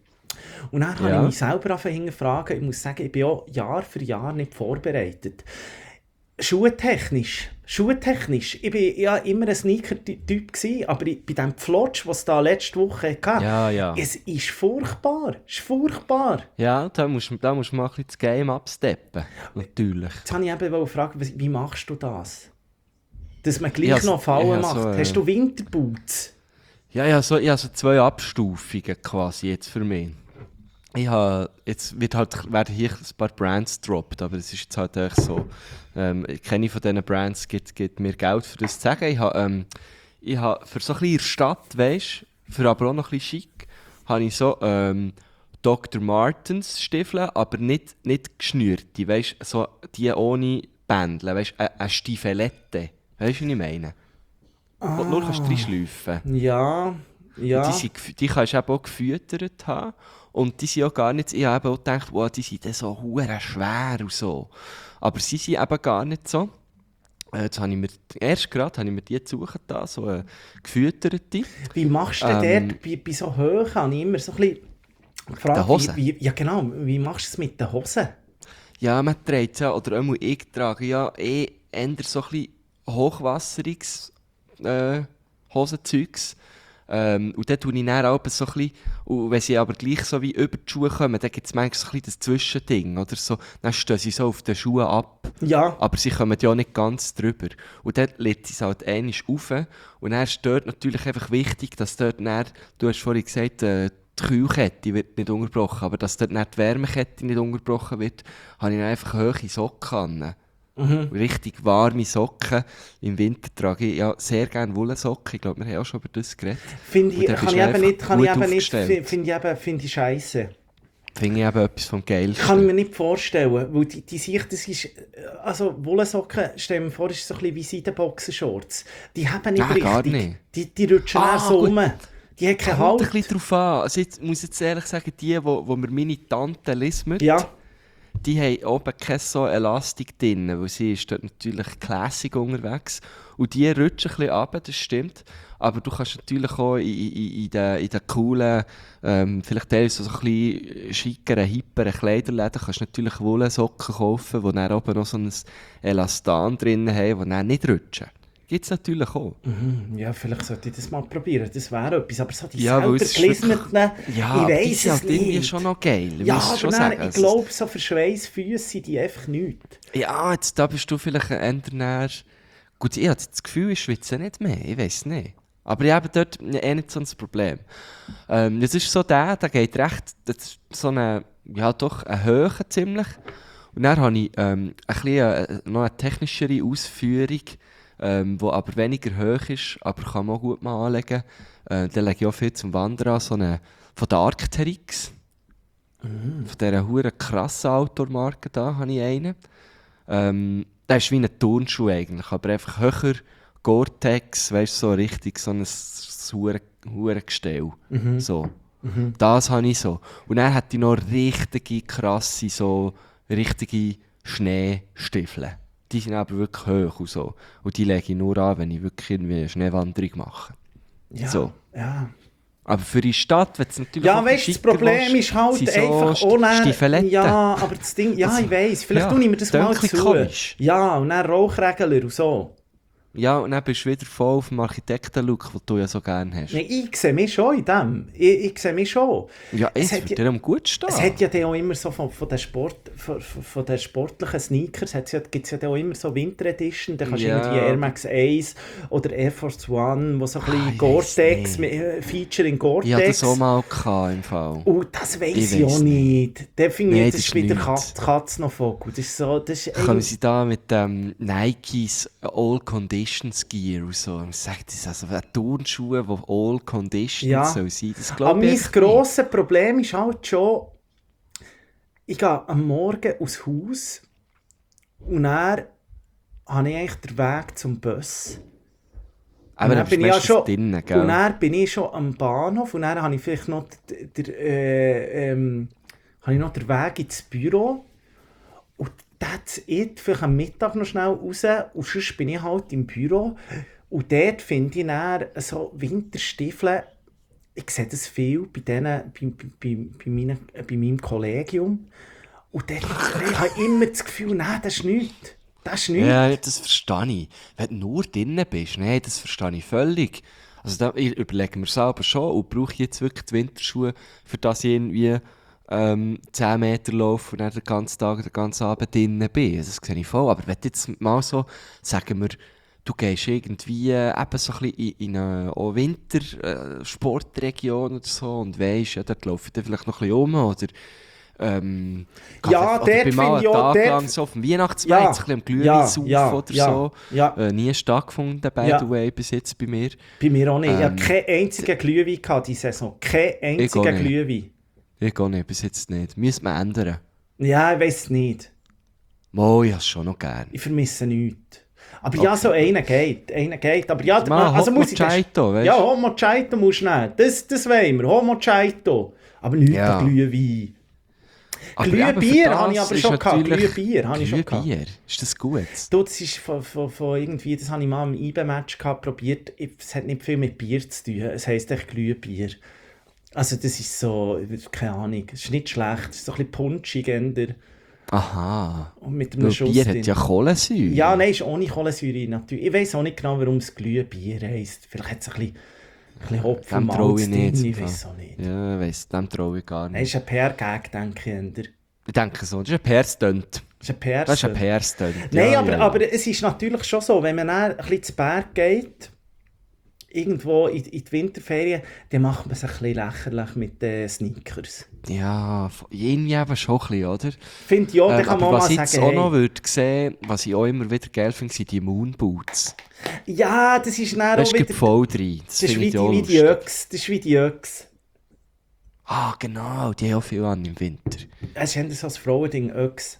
Und dann habe Ja. ich mich selber angefangen zu fragen, ich muss sagen, ich bin auch Jahr für Jahr nicht vorbereitet. Schuhetechnisch, Schuhetechnisch, ich war ja immer ein Sneaker-Typ gewesen, aber ich- bei dem Pflotsch, was es da letzte Woche hatte, Ja, ja. es ist furchtbar, es ist furchtbar. Ja, da musst, du- da musst du mal ein bisschen das Game absteppen. Natürlich. Jetzt wollte ich eben fragen, was- wie machst du das? Dass man gleich Ich has- noch Fallen ich has macht. so, äh, Hast du Winterboots? Ja, ja, so, ich habe so zwei Abstufungen quasi jetzt für mich. Ich habe, jetzt wird halt, werden hier ein paar Brands gedroppt, aber es ist jetzt halt echt so, ähm, keine von diesen Brands gibt, gibt mir Geld für das zu sagen. Ich habe, ähm, ich habe für so ein bisschen in der Stadt, weißt, für aber auch noch ein bisschen schick, habe ich so ähm, Doktor Martens Stiefel, aber nicht, nicht geschnürte, weißt, so die ohne Bändel, weißt, eine, eine Stiefelette, weißt du, was ich meine? Wo du nur kannst reinschleifen. Ja, ja. Die, sind, gef- die kannst du eben auch gefüttert haben. Und die sind auch gar nicht, ich habe eben auch gedacht, wow, die sind dann so hure schwer und so. Aber sie sind eben gar nicht so. Äh, Jetzt habe ich mir, erst gerade habe ich mir die gesucht, da, so eine gefütterte. Wie machst du denn Ähm, dort, bei, bei so Höhen, habe ich immer so ein bisschen gefragt, Den Hosen? wie, wie, ja genau, wie machst du es mit den Hosen? Ja, man trägt es ja, oder auch ich trage ja eh eher so ein bisschen hochwasseriges äh, Hosenzeugs. Ähm, und dann tue ich dann auch so ein bisschen, und wenn sie aber gleich so wie über die Schuhe kommen, dann gibt es manchmal so ein bisschen das Zwischending, oder so. Dann stehen sie so auf den Schuhen ab, Ja, aber sie kommen ja nicht ganz drüber. Und dann lädt sie es halt einmal rauf. Und dann ist dort natürlich einfach wichtig, dass dort dann, du hast vorhin gesagt, äh, die Kühlkette wird nicht unterbrochen, aber dass dort dann die Wärmekette nicht unterbrochen wird, habe ich dann einfach hohe Socken an. Mhm. Richtig warme Socken. Im Winter trage ich ja sehr gerne Wollsocken. Ich glaube, wir haben auch schon über das geredet. finde Und ich, dann kann bist ich du eben einfach nicht, kann ich gut eben nicht, aufgestellt. fi- finde ich eben, finde ich scheisse. Finde ich eben etwas vom Geilsten. Kann ich mir nicht vorstellen, weil die, die Sicht, das ist, also Wollsocken, stell mir vor, ist so ein bisschen wie Seidenboxershorts. Die haben nicht Nein, richtig, gar nicht. Die, die rutschen Ah, dann so gut. rum. Die haben keinen Kommt ein Halt. bisschen drauf an. Also jetzt muss ich jetzt ehrlich sagen, die, wo, wo mir meine Tante Lismut, Ja, die haben oben keine so Elastik drin, weil sie ist dort natürlich classic unterwegs. Und die rutschen ein bisschen runter, das stimmt. Aber du kannst natürlich auch in, in, in den, in den coolen, ähm, vielleicht teilweise so ein bisschen schickeren, hipperen Kleiderläden, kannst du natürlich Wollsocken kaufen, die dann oben noch so ein Elastan drin haben, die dann nicht rutschen. Gibt es natürlich auch. mhm. Ja, vielleicht sollte ich das mal probieren, das wäre etwas. Aber so die Ja, weil selber es ist gelisnerten, Ja, ich aber die weiss sind es halt irgendwie nicht. schon noch geil. Ich Ja, muss aber schon dann, sagen. ich Also, glaube, so für Schweissfüße sind die einfach nichts. ja, jetzt, da bist du vielleicht ein Ender. Gut, ich habe das Gefühl, ich schwitze nicht mehr. Ich weiß nicht. Aber ich habe dort eh nicht so ein Problem. Ähm, das ist so der, der geht recht, das ist so eine, ja doch, eine Höhe ziemlich. Und dann habe ich ähm, ein bisschen, äh, noch eine technischere Ausführung, ähm, die aber weniger hoch ist, aber kann man auch gut mal anlegen. Äh, dann lege ich auch viel zum Wandern an, so eine von der Arc'teryx. Von dieser hure krassen Outdoor-Marke da habe ich einen. Ähm, der ist wie ein Turnschuh eigentlich, aber einfach höher, Gore-Tex, weißt du, so richtig so ein hure hure Gestell. So. Das habe ich so. Und dann hatte ich noch richtige krasse, so richtige Schneestiefeln. Die sind aber wirklich hoch und so. Und die lege ich nur an, wenn ich wirklich irgendwie eine Schneewanderung mache. Ja, So. ja. Aber für die Stadt, wenn es natürlich Ja, auch weißt du, das schicker Problem willst, ist halt sind so einfach St- ohne. Stiefeletten. Ja, aber das Ding, ja, Also, ich weiss. Vielleicht ja, tue ich mir das mal klingt zu. komisch. Ja, und dann Rauchregler und so. Ja, und dann bist du wieder voll auf dem Architekten-Look, den du ja so gerne hast. Nein, ich sehe mich schon in dem. Ich, ich sehe mich schon. Ja, Es es hat wird ja- dir am gut stehen. Es hat ja dann auch immer so von, von, den, Sport, von, von von den sportlichen Sneakers ja, gibt es ja dann auch immer so Winter Edition, da kannst du Ja. irgendwie Air Max eins oder Air Force One, wo so ein Ah, bisschen ich Gore-Tex, weiss mit- äh, Feature in Ich hatte Gore-Tex. das auch mal gehabt, im Fall. Und das weiss Ich ich auch weiss nicht. Da finde Nein, ich, das das ist ist wieder nichts. Katz, Katz noch Vogel. Das ist so, das ist Kommen eigentlich- sie da mit dem Nikes All Conditions Gear und so. Und sagt das also Turnschuhe, die All Conditions Ja. soll sein. Das Aber glaube mein ich grosses Problem ist halt schon, ich gehe am Morgen aus Haus und dann habe ich eigentlich den Weg zum Bus. Aber Und dann bin ich ja schon drinnen, gell? Und dann bin ich schon am Bahnhof und dann habe ich vielleicht noch, d- der, äh, ähm, habe ich noch den Weg ins Büro. Und that's it. Vielleicht am Mittag noch schnell raus und sonst bin ich halt im Büro. Und dort finde ich dann so Winterstiefel. Ich sehe das viel bei, denen, bei, bei, bei, meinen, bei meinem Kollegium. Und dort ich habe immer das Gefühl, nein, das ist nichts. Das ist nichts. Ja, das verstehe ich. Wenn du nur drinnen bist, nein, das verstehe ich völlig. Also da ich überlege mir selber schon, und brauche ich jetzt wirklich die Winterschuhe, für das ich irgendwie ähm, zehn Meter laufe und dann den ganzen Tag, den ganzen Abend drinnen bin. Das sehe ich voll. Aber wenn du jetzt mal so, sagen wir, du gehst irgendwie äh, eben so ein bisschen in, in eine auch Wintersportregion oder so und weisst, ja, dort laufe ich dann vielleicht noch ein bisschen um oder ähm, Ja, oder dort bin mal finde einen ich auch, Tag dort- lang so auf dem Weihnachtsmarkt Ja, ein bisschen am Glühwein ja, saufen ja, oder ja, so. ja. Äh, nie stattgefunden, by Ja. the way, bis jetzt bei mir. Bei mir auch nicht. ich Ähm, habe keinen einzigen Glühwein gehabt diese Saison. Keinen einzigen nicht. Glühwein. Ich gehe nicht, bis jetzt nicht. Müssen wir ändern. Ja, ich weiß es nicht. Mo, ich habe es schon noch gern. Ich vermisse nichts. Aber ja, so einer geht. Einer geht. Aber ja, Mal also Hot muss ich das- Mojito, weißt du? Ja, Hot Mojito musst du nehmen. Das, das wollen wir. Hot Mojito. Aber nicht Ja. ja. Glühwein. Aber Glühbier eben für habe ich das aber ist schon gehabt. natürlich- Glühbier habe ich schon gehabt. Glühbier? Ist das gut? Du, das ist von, von, von irgendwie, das habe ich mal im I B E-Match gehabt, probiert. Es hat nicht viel mit Bier zu tun. Es heisst echt Glühbier. Also das ist so, keine Ahnung, es ist nicht schlecht. Es ist so ein bisschen punchig eher. Aha. Und mit einem Weil Schuss Bier drin. hat ja Kohlensäure. Ja, nein, ist ohne Kohlensäure natürlich. Ich weiß auch nicht genau, warum es Glühbier heisst. Vielleicht hat es ein bisschen, ein bisschen Hopfen Dem und traue Malz ich nicht. drin, ich im weiß Fall. auch nicht. Ja, ich weiss, dem traue ich gar Das nicht. ist ein P R-Gag, denke ich. eher. Ich denke so, das ist ein P R-Stunt. Das ist ein P R Das ist ein P R-Stunt. Nein, ja, aber, ja, ja. aber es ist natürlich schon so, wenn man dann ein bisschen zu Berg geht, irgendwo in, in die Winterferien, dann macht man sich ein bisschen lächerlich mit den Sneakers. Ja, irgendwie eben schon ein bisschen, oder? Finde ich auch, dann Ähm, kann man aber auch was mal ich jetzt sagen, auch noch hey, würde sehen, was ich auch immer wieder geil finde, sind die Moonboots. ja, das ist dann Das auch gibt wieder, voll rein. Das, das ist finde wie ich die, auch wie die lustig. Öchs, das ist wie die Öchs. Ah, genau, die haben auch viel an im Winter. Es ist eher so ein Frauending, Öchs.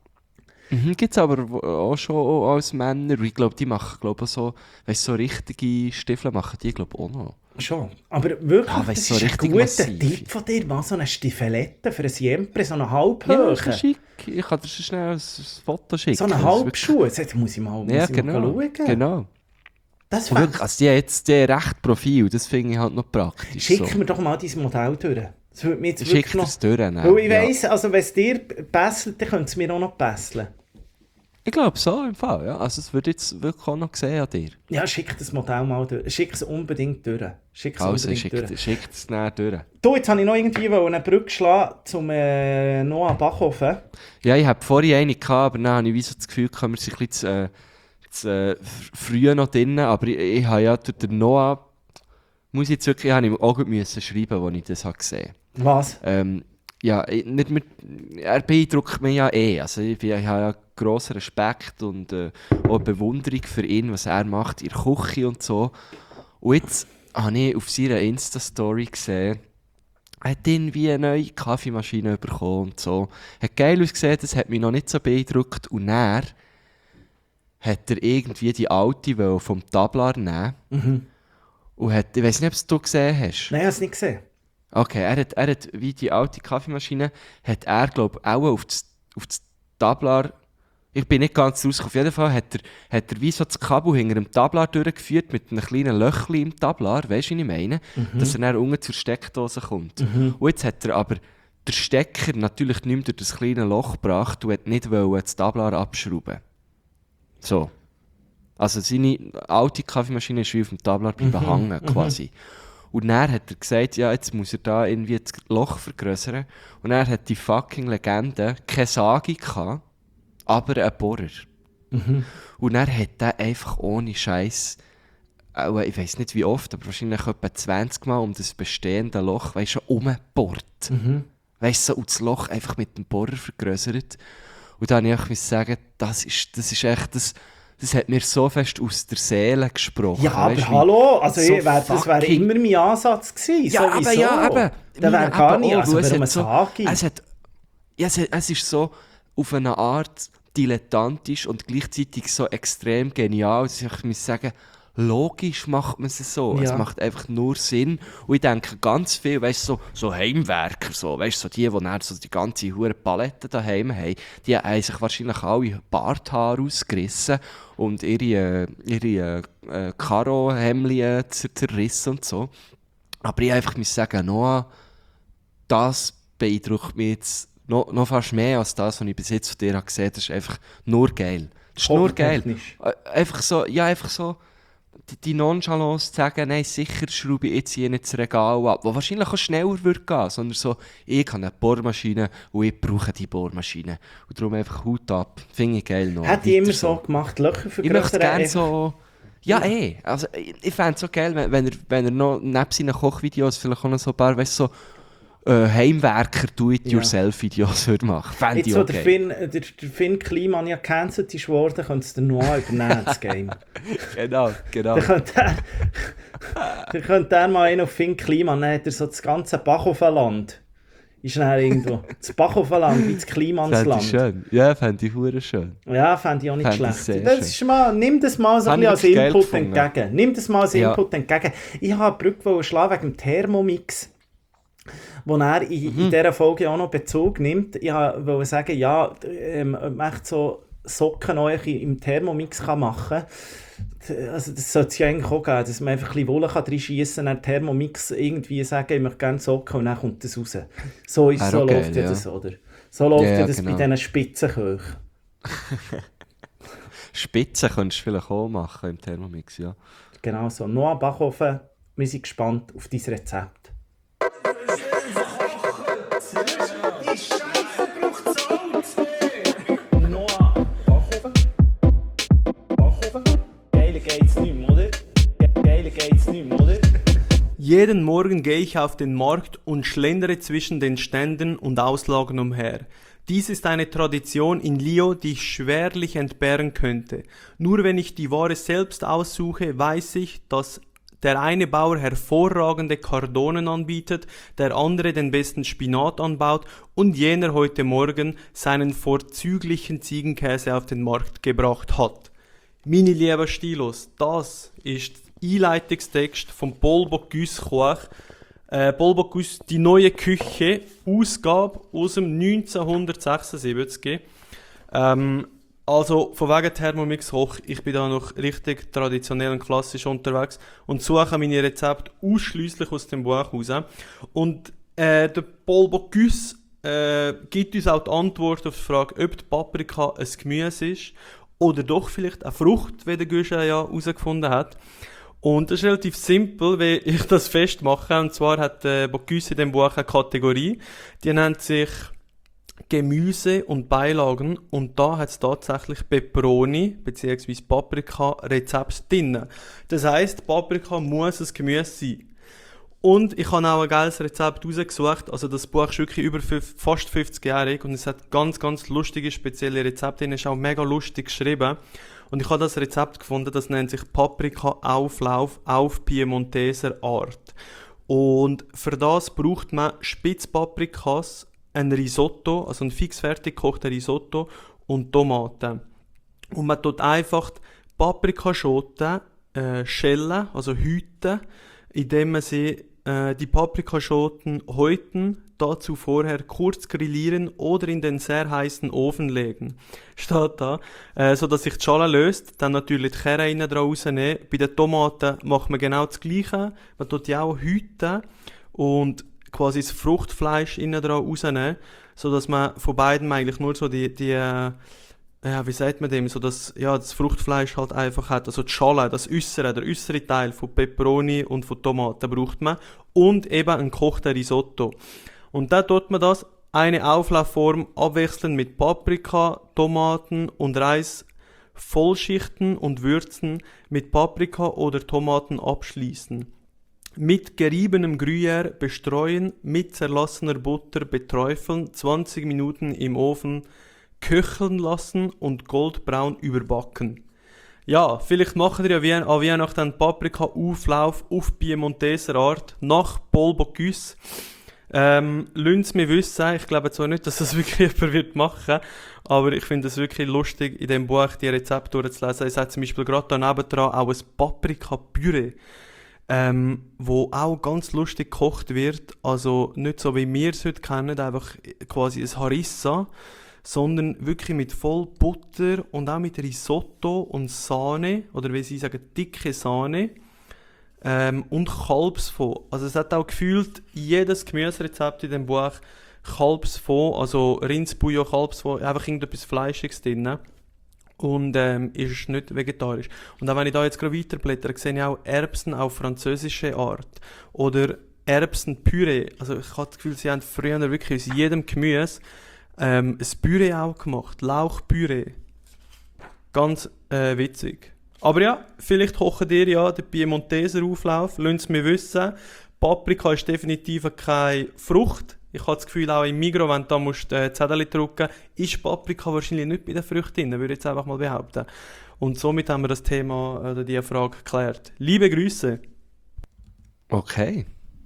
Mhm, gibt es aber wo- auch schon als Männer. Ich glaube, die machen glaub, auch so, weißt, so richtige Stiefel machen die glaube auch noch. Schon. Aber wirklich, Ah, weißt das du, so ist ein richtig guter massiv. Tipp von dir, mal so eine Stiefelette für ein Siempre, so eine Ja, Halbhöhe. das ist schick. Ich kann dir schon schnell ein, ein Foto schicken. so eine Das ist wirklich- Halbschuhe. Jetzt muss ich mal, muss Ja, ich mal genau. schauen. genau. Das Und wär- wirklich, also die haben jetzt die haben recht Profil, das finde ich halt noch praktisch. Schick so. mir doch mal dein Modell durch. Das würde mir jetzt Schick wirklich dir noch... das durch. dann, Weil ich ja. weiss, also wenn es dir pässelt, dann könnte es mir auch noch pässeln. Ich glaube so im Fall, ja. Also das würde ich jetzt wirklich auch noch sehen an dir. Ja, schick das Modell mal durch. Schick es unbedingt durch. Schick es Also unbedingt schick, durch. schick es dann durch. Du, jetzt habe ich noch irgendwie eine Brücke schlagen zum äh, Noah Bachhofen. Ja, ich hatte vorhin eine gehabt, aber dann habe ich wie so das Gefühl, wir sind ein bisschen zu, äh, zu äh, f- früh noch drin. Aber ich, ich habe ja durch den Noah, muss ich jetzt wirklich, habe ich auch gut müssen schreiben, als ich das habe gesehen Was? ähm, ja, ich- nicht mit, er beeindruckt mich ja eh. Also ich, bin, ich habe ja grossen Respekt und äh, auch Bewunderung für ihn, was er macht in der Küche und so. Und jetzt habe ich auf seiner Insta-Story gesehen, er hat irgendwie eine neue Kaffeemaschine bekommen und so. Hat geil ausgesehen, das hat mich noch nicht so beeindruckt. Und dann hat er irgendwie die alte wollen vom Tablar nehmen. Mhm. Und hat, ich weiß nicht, ob du es du gesehen hast. Nein, ich habe es nicht gesehen. Okay, er hat, er hat wie die alte Kaffeemaschine, hat er, glaube ich, auch auf das, auf das Tablar Ich bin nicht ganz rausgekommen. Auf jeden Fall hat er, hat er wie so das Kabel hinter dem Tablar durchgeführt mit einem kleinen Löchchen im Tablar, weißt du, was ich meine? Mhm. Dass er dann unten zur Steckdose kommt. Mhm. Und jetzt hat er aber den Stecker natürlich nicht mehr durch das kleine Loch gebracht und hat nicht wollen, das Tablar abschrauben. So. Also seine alte Kaffeemaschine ist wie auf dem Tablar bleiben mhm. hängen, quasi. Mhm. Und dann hat er gesagt, ja, jetzt muss er da irgendwie das Loch vergrößern. Und dann hat die fucking Legende keine Sage gehabt, aber einen Bohrer. Mhm. Und dann hat er einfach ohne Scheiß, ich weiß nicht wie oft, aber wahrscheinlich etwa zwanzig Mal um das bestehende Loch, weißt du, umgebohrt. Mhm. Weißt du, so, und das Loch einfach mit dem Bohrer vergrößert. Und dann musste ich sagen, das ist, das ist echt, das, das hat mir so fest aus der Seele gesprochen. Ja, aber weißt, hallo, also so ich, wär, das wäre immer mein Ansatz gewesen. Ja, sowieso. aber ja, aber. Da wäre gar nicht, also es warum hat so, Sagi? es, hat, ja, es, hat, es ist so auf eine Art dilettantisch und gleichzeitig so extrem genial, dass ich muss sagen, logisch macht man es so. Ja. Es macht einfach nur Sinn. Und ich denke ganz viel, weißt du, so, so Heimwerker, so, weißt, so die, die dann so die ganze hure Palette daheim haben, die haben sich wahrscheinlich alle Barthaare ausgerissen und ihre, ihre äh, Karo-Hemdchen zerrissen und so. Aber ich einfach muss sagen, Noah, das beeindruckt mich jetzt noch, noch fast mehr als das, was ich bis jetzt von dir gesehen habe. Das ist einfach nur geil. Das ist nur geil. Einfach so, ja, einfach so, die, die Nonchalance zu sagen, nein, sicher schraube ich jetzt hier nicht das Regal ab, wo wahrscheinlich auch schneller würde gehen, sondern so, ich habe eine Bohrmaschine und ich brauche die Bohrmaschine. Und darum einfach Hut ab. Finde ich geil noch. Hat die immer so gemacht, Löcher vergrößern? Ich möchte gerne so... Ja, eh. Also, ich ich fände es so geil, wenn, wenn, er, wenn er noch neben seinen Kochvideos vielleicht auch noch so ein paar, weißt, so äh, Heimwerker-Do-it-yourself-Videos würde machen. Fände ich so okay. Der Finn, der, der Finn Kliman ja gecancelt ist worden, könnte es der Noah übernehmen, das Game. Genau, genau. Dann könnte er, dann könnte er mal einen auf Finn Kliman, dann hat er so das ganze Bachhofenland. Ist dann irgendwo. Das Bachhofenland wie das Klimansland. Fände ich schön. Ja, fände ich verdammt schön. Ja, fände ich auch nicht Fände schlecht. Das ist mal, nimm das mal so ein bisschen als Input entgegen. Nimm das mal als ja. Input entgegen. Ich habe eine Brücke schlagen wegen dem Thermomix, wo er in, mhm. in dieser Folge auch noch Bezug nimmt. Ich wollte sagen, ja, ähm, man echt so Socken im Thermomix kann machen kann. Also das sollte es ja eigentlich auch geben, dass man einfach ein bisschen Wolle reinschiessen kann, dann Thermomix irgendwie sagen, ich möchte gerne Socken und dann kommt das raus. So, ist, so okay, läuft ja ja das, oder? So läuft ja, ja das genau. bei diesen Spitzenköchen. Spitzen könntest du vielleicht auch machen im Thermomix, ja. Genau so. Noah Bachhofen, wir sind gespannt auf dein Rezept. Jeden Morgen gehe ich auf den Markt und schlendere zwischen den Ständen und Auslagen umher. Dies ist eine Tradition in Lio, die ich schwerlich entbehren könnte. Nur wenn ich die Ware selbst aussuche, weiß ich, dass der eine Bauer hervorragende Kardonen anbietet, der andere den besten Spinat anbaut und jener heute Morgen seinen vorzüglichen Ziegenkäse auf den Markt gebracht hat. Meine lieben Stilos, das ist Einleitungstext von Paul Bocuse Koch. Äh, Paul Bocuse, die neue Küche, Ausgabe aus dem neunzehnhundertsechsundsiebzig. Ähm, also von wegen Thermomix hoch, ich bin da noch richtig traditionell und klassisch unterwegs und suche meine Rezepte ausschliesslich aus dem Buch raus. Und äh, der Paul Bocuse äh, gibt uns auch die Antwort auf die Frage, ob die Paprika ein Gemüse ist oder doch vielleicht eine Frucht, wie der Guschen ja herausgefunden hat. Und das ist relativ simpel, wie ich das festmache. Und zwar hat äh, Bocuse in diesem Buch eine Kategorie, die nennt sich Gemüse und Beilagen. Und da hat es tatsächlich Peperoni bzw. Paprika-Rezepte drin. Das heisst, Paprika muss ein Gemüse sein. Und ich habe auch ein geiles Rezept rausgesucht. Also das Buch ist wirklich über fünf, fast fünfzigjährig und es hat ganz, ganz lustige, spezielle Rezepte drin. Es ist auch mega lustig geschrieben. Und ich habe das Rezept gefunden, das nennt sich Paprika-Auflauf auf Piemonteser Art. Und für das braucht man Spitzpaprikas, ein Risotto, also ein fix fertig gekochter Risotto und Tomaten. Und man tut einfach Paprikaschoten äh, schälen, also häuten, indem man sie äh, die Paprikaschoten häuten, dazu vorher kurz grillieren oder in den sehr heißen Ofen legen. Steht da. Äh, so dass sich die Schale löst, dann natürlich die Kerne innen dran rausnehmen. Bei den Tomaten macht man genau das Gleiche. Man tut die auch häuten und quasi das Fruchtfleisch innen dran rausnehmen, so dass man von beiden eigentlich nur so die, die äh, ja, wie sagt man dem, so dass ja, das Fruchtfleisch halt einfach hat, also die Schale, das Äußere, der äußere Teil von Peperoni und von Tomaten braucht man und eben ein gekochter Risotto. Und dann tut man das eine Auflaufform abwechselnd mit Paprika, Tomaten und Reis vollschichten und würzen, mit Paprika oder Tomaten abschließen. Mit geriebenem Gruyère bestreuen, mit zerlassener Butter beträufeln, zwanzig Minuten im Ofen köcheln lassen und goldbraun überbacken. Ja, vielleicht machen wir ja wie, an Weihnachten einen Paprika-Auflauf auf Piemonteser Art nach Paul Bocuse. Ähm, lasst mir wissen, ich glaube zwar nicht, dass das wirklich jemand wird machen, aber ich finde es wirklich lustig, in diesem Buch die Rezepte durchzulesen. Es hat zum Beispiel gerade daneben dran auch ein Paprika-Püree, ähm, wo auch ganz lustig gekocht wird. Also nicht so, wie wir es heute kennen, einfach quasi ein Harissa, sondern wirklich mit voll Butter und auch mit Risotto und Sahne, oder wie sie sagen, dicke Sahne ähm, und Kalbsfond. Also es hat auch gefühlt jedes Gemüserezept in dem Buch Kalbsfond, also Rindsbouillon, Kalbsfond, einfach irgendetwas Fleischiges drin und ähm, ist nicht vegetarisch. Und auch wenn ich da jetzt gerade weiterblätter, sehe ich auch Erbsen auf französische Art oder Erbsenpüree. Also ich habe das Gefühl, sie haben früher wirklich aus jedem Gemüse Ähm, ein Püree auch gemacht, Lauchpüree. Ganz äh, witzig. Aber ja, vielleicht kochen ihr ja den Piemonteser Auflauf, lasst es mir wissen. Paprika ist definitiv keine Frucht. Ich habe das Gefühl, auch im Migros, wenn du da musst, äh, Zettel drücken, ist Paprika wahrscheinlich nicht bei den Früchten drin, würde ich jetzt einfach mal behaupten. Und somit haben wir das Thema, oder diese Frage geklärt. Liebe Grüße. Okay.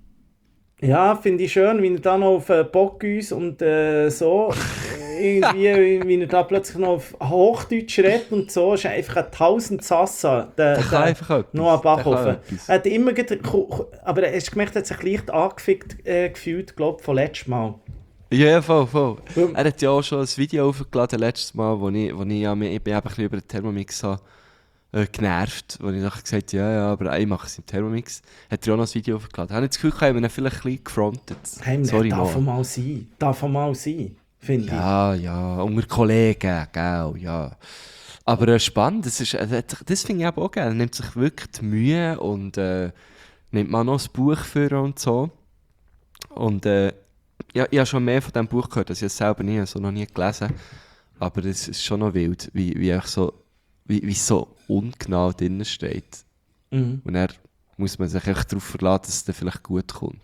Ja, finde ich schön, wie er dann noch auf äh, Bocuse und äh, so, äh, irgendwie, wie er da plötzlich noch auf Hochdeutsch redet und so, ist einfach ein tausend Sassa, der, Der kann der einfach etwas. Noah Der kann Bachhofen. etwas. Er hat immer, ged- ku- ku- aber er hast gemerkt, er hat sich leicht angefickt äh, gefühlt, glaube ich, von letztem Mal. Ja, voll, voll. Weil- Er hat ja auch schon ein Video aufgeladen letztes Mal, wo ich, wo ich, ja, ich bin eben ein bisschen über den Thermomix habe, äh, genervt, wo ich nachher gesagt habe, ja, ja, aber ich mache es im Thermomix. Hat er auch noch ein Video aufgeladen. Habe ich das Gefühl, ich habe ihn vielleicht ein bisschen gefrontet. Hey, Sorry, darf er Noah. mal sein, darf er mal sein, finde Ja, ja, unter Kollegen, gell, ja. Aber äh, spannend, das, ist, äh, das finde ich eben auch geil. Er nimmt sich wirklich die Mühe und äh, nimmt mal noch ein Buch für und so. Und äh, ja, ich habe schon mehr von diesem Buch gehört, das ich es selber nie, so noch nie gelesen. Aber es ist schon noch wild, wie, wie, ich so, wie, wie es so ungenau drin steht. ich. Mhm. Und dann muss man sich echt darauf verlassen, dass es dann vielleicht gut kommt.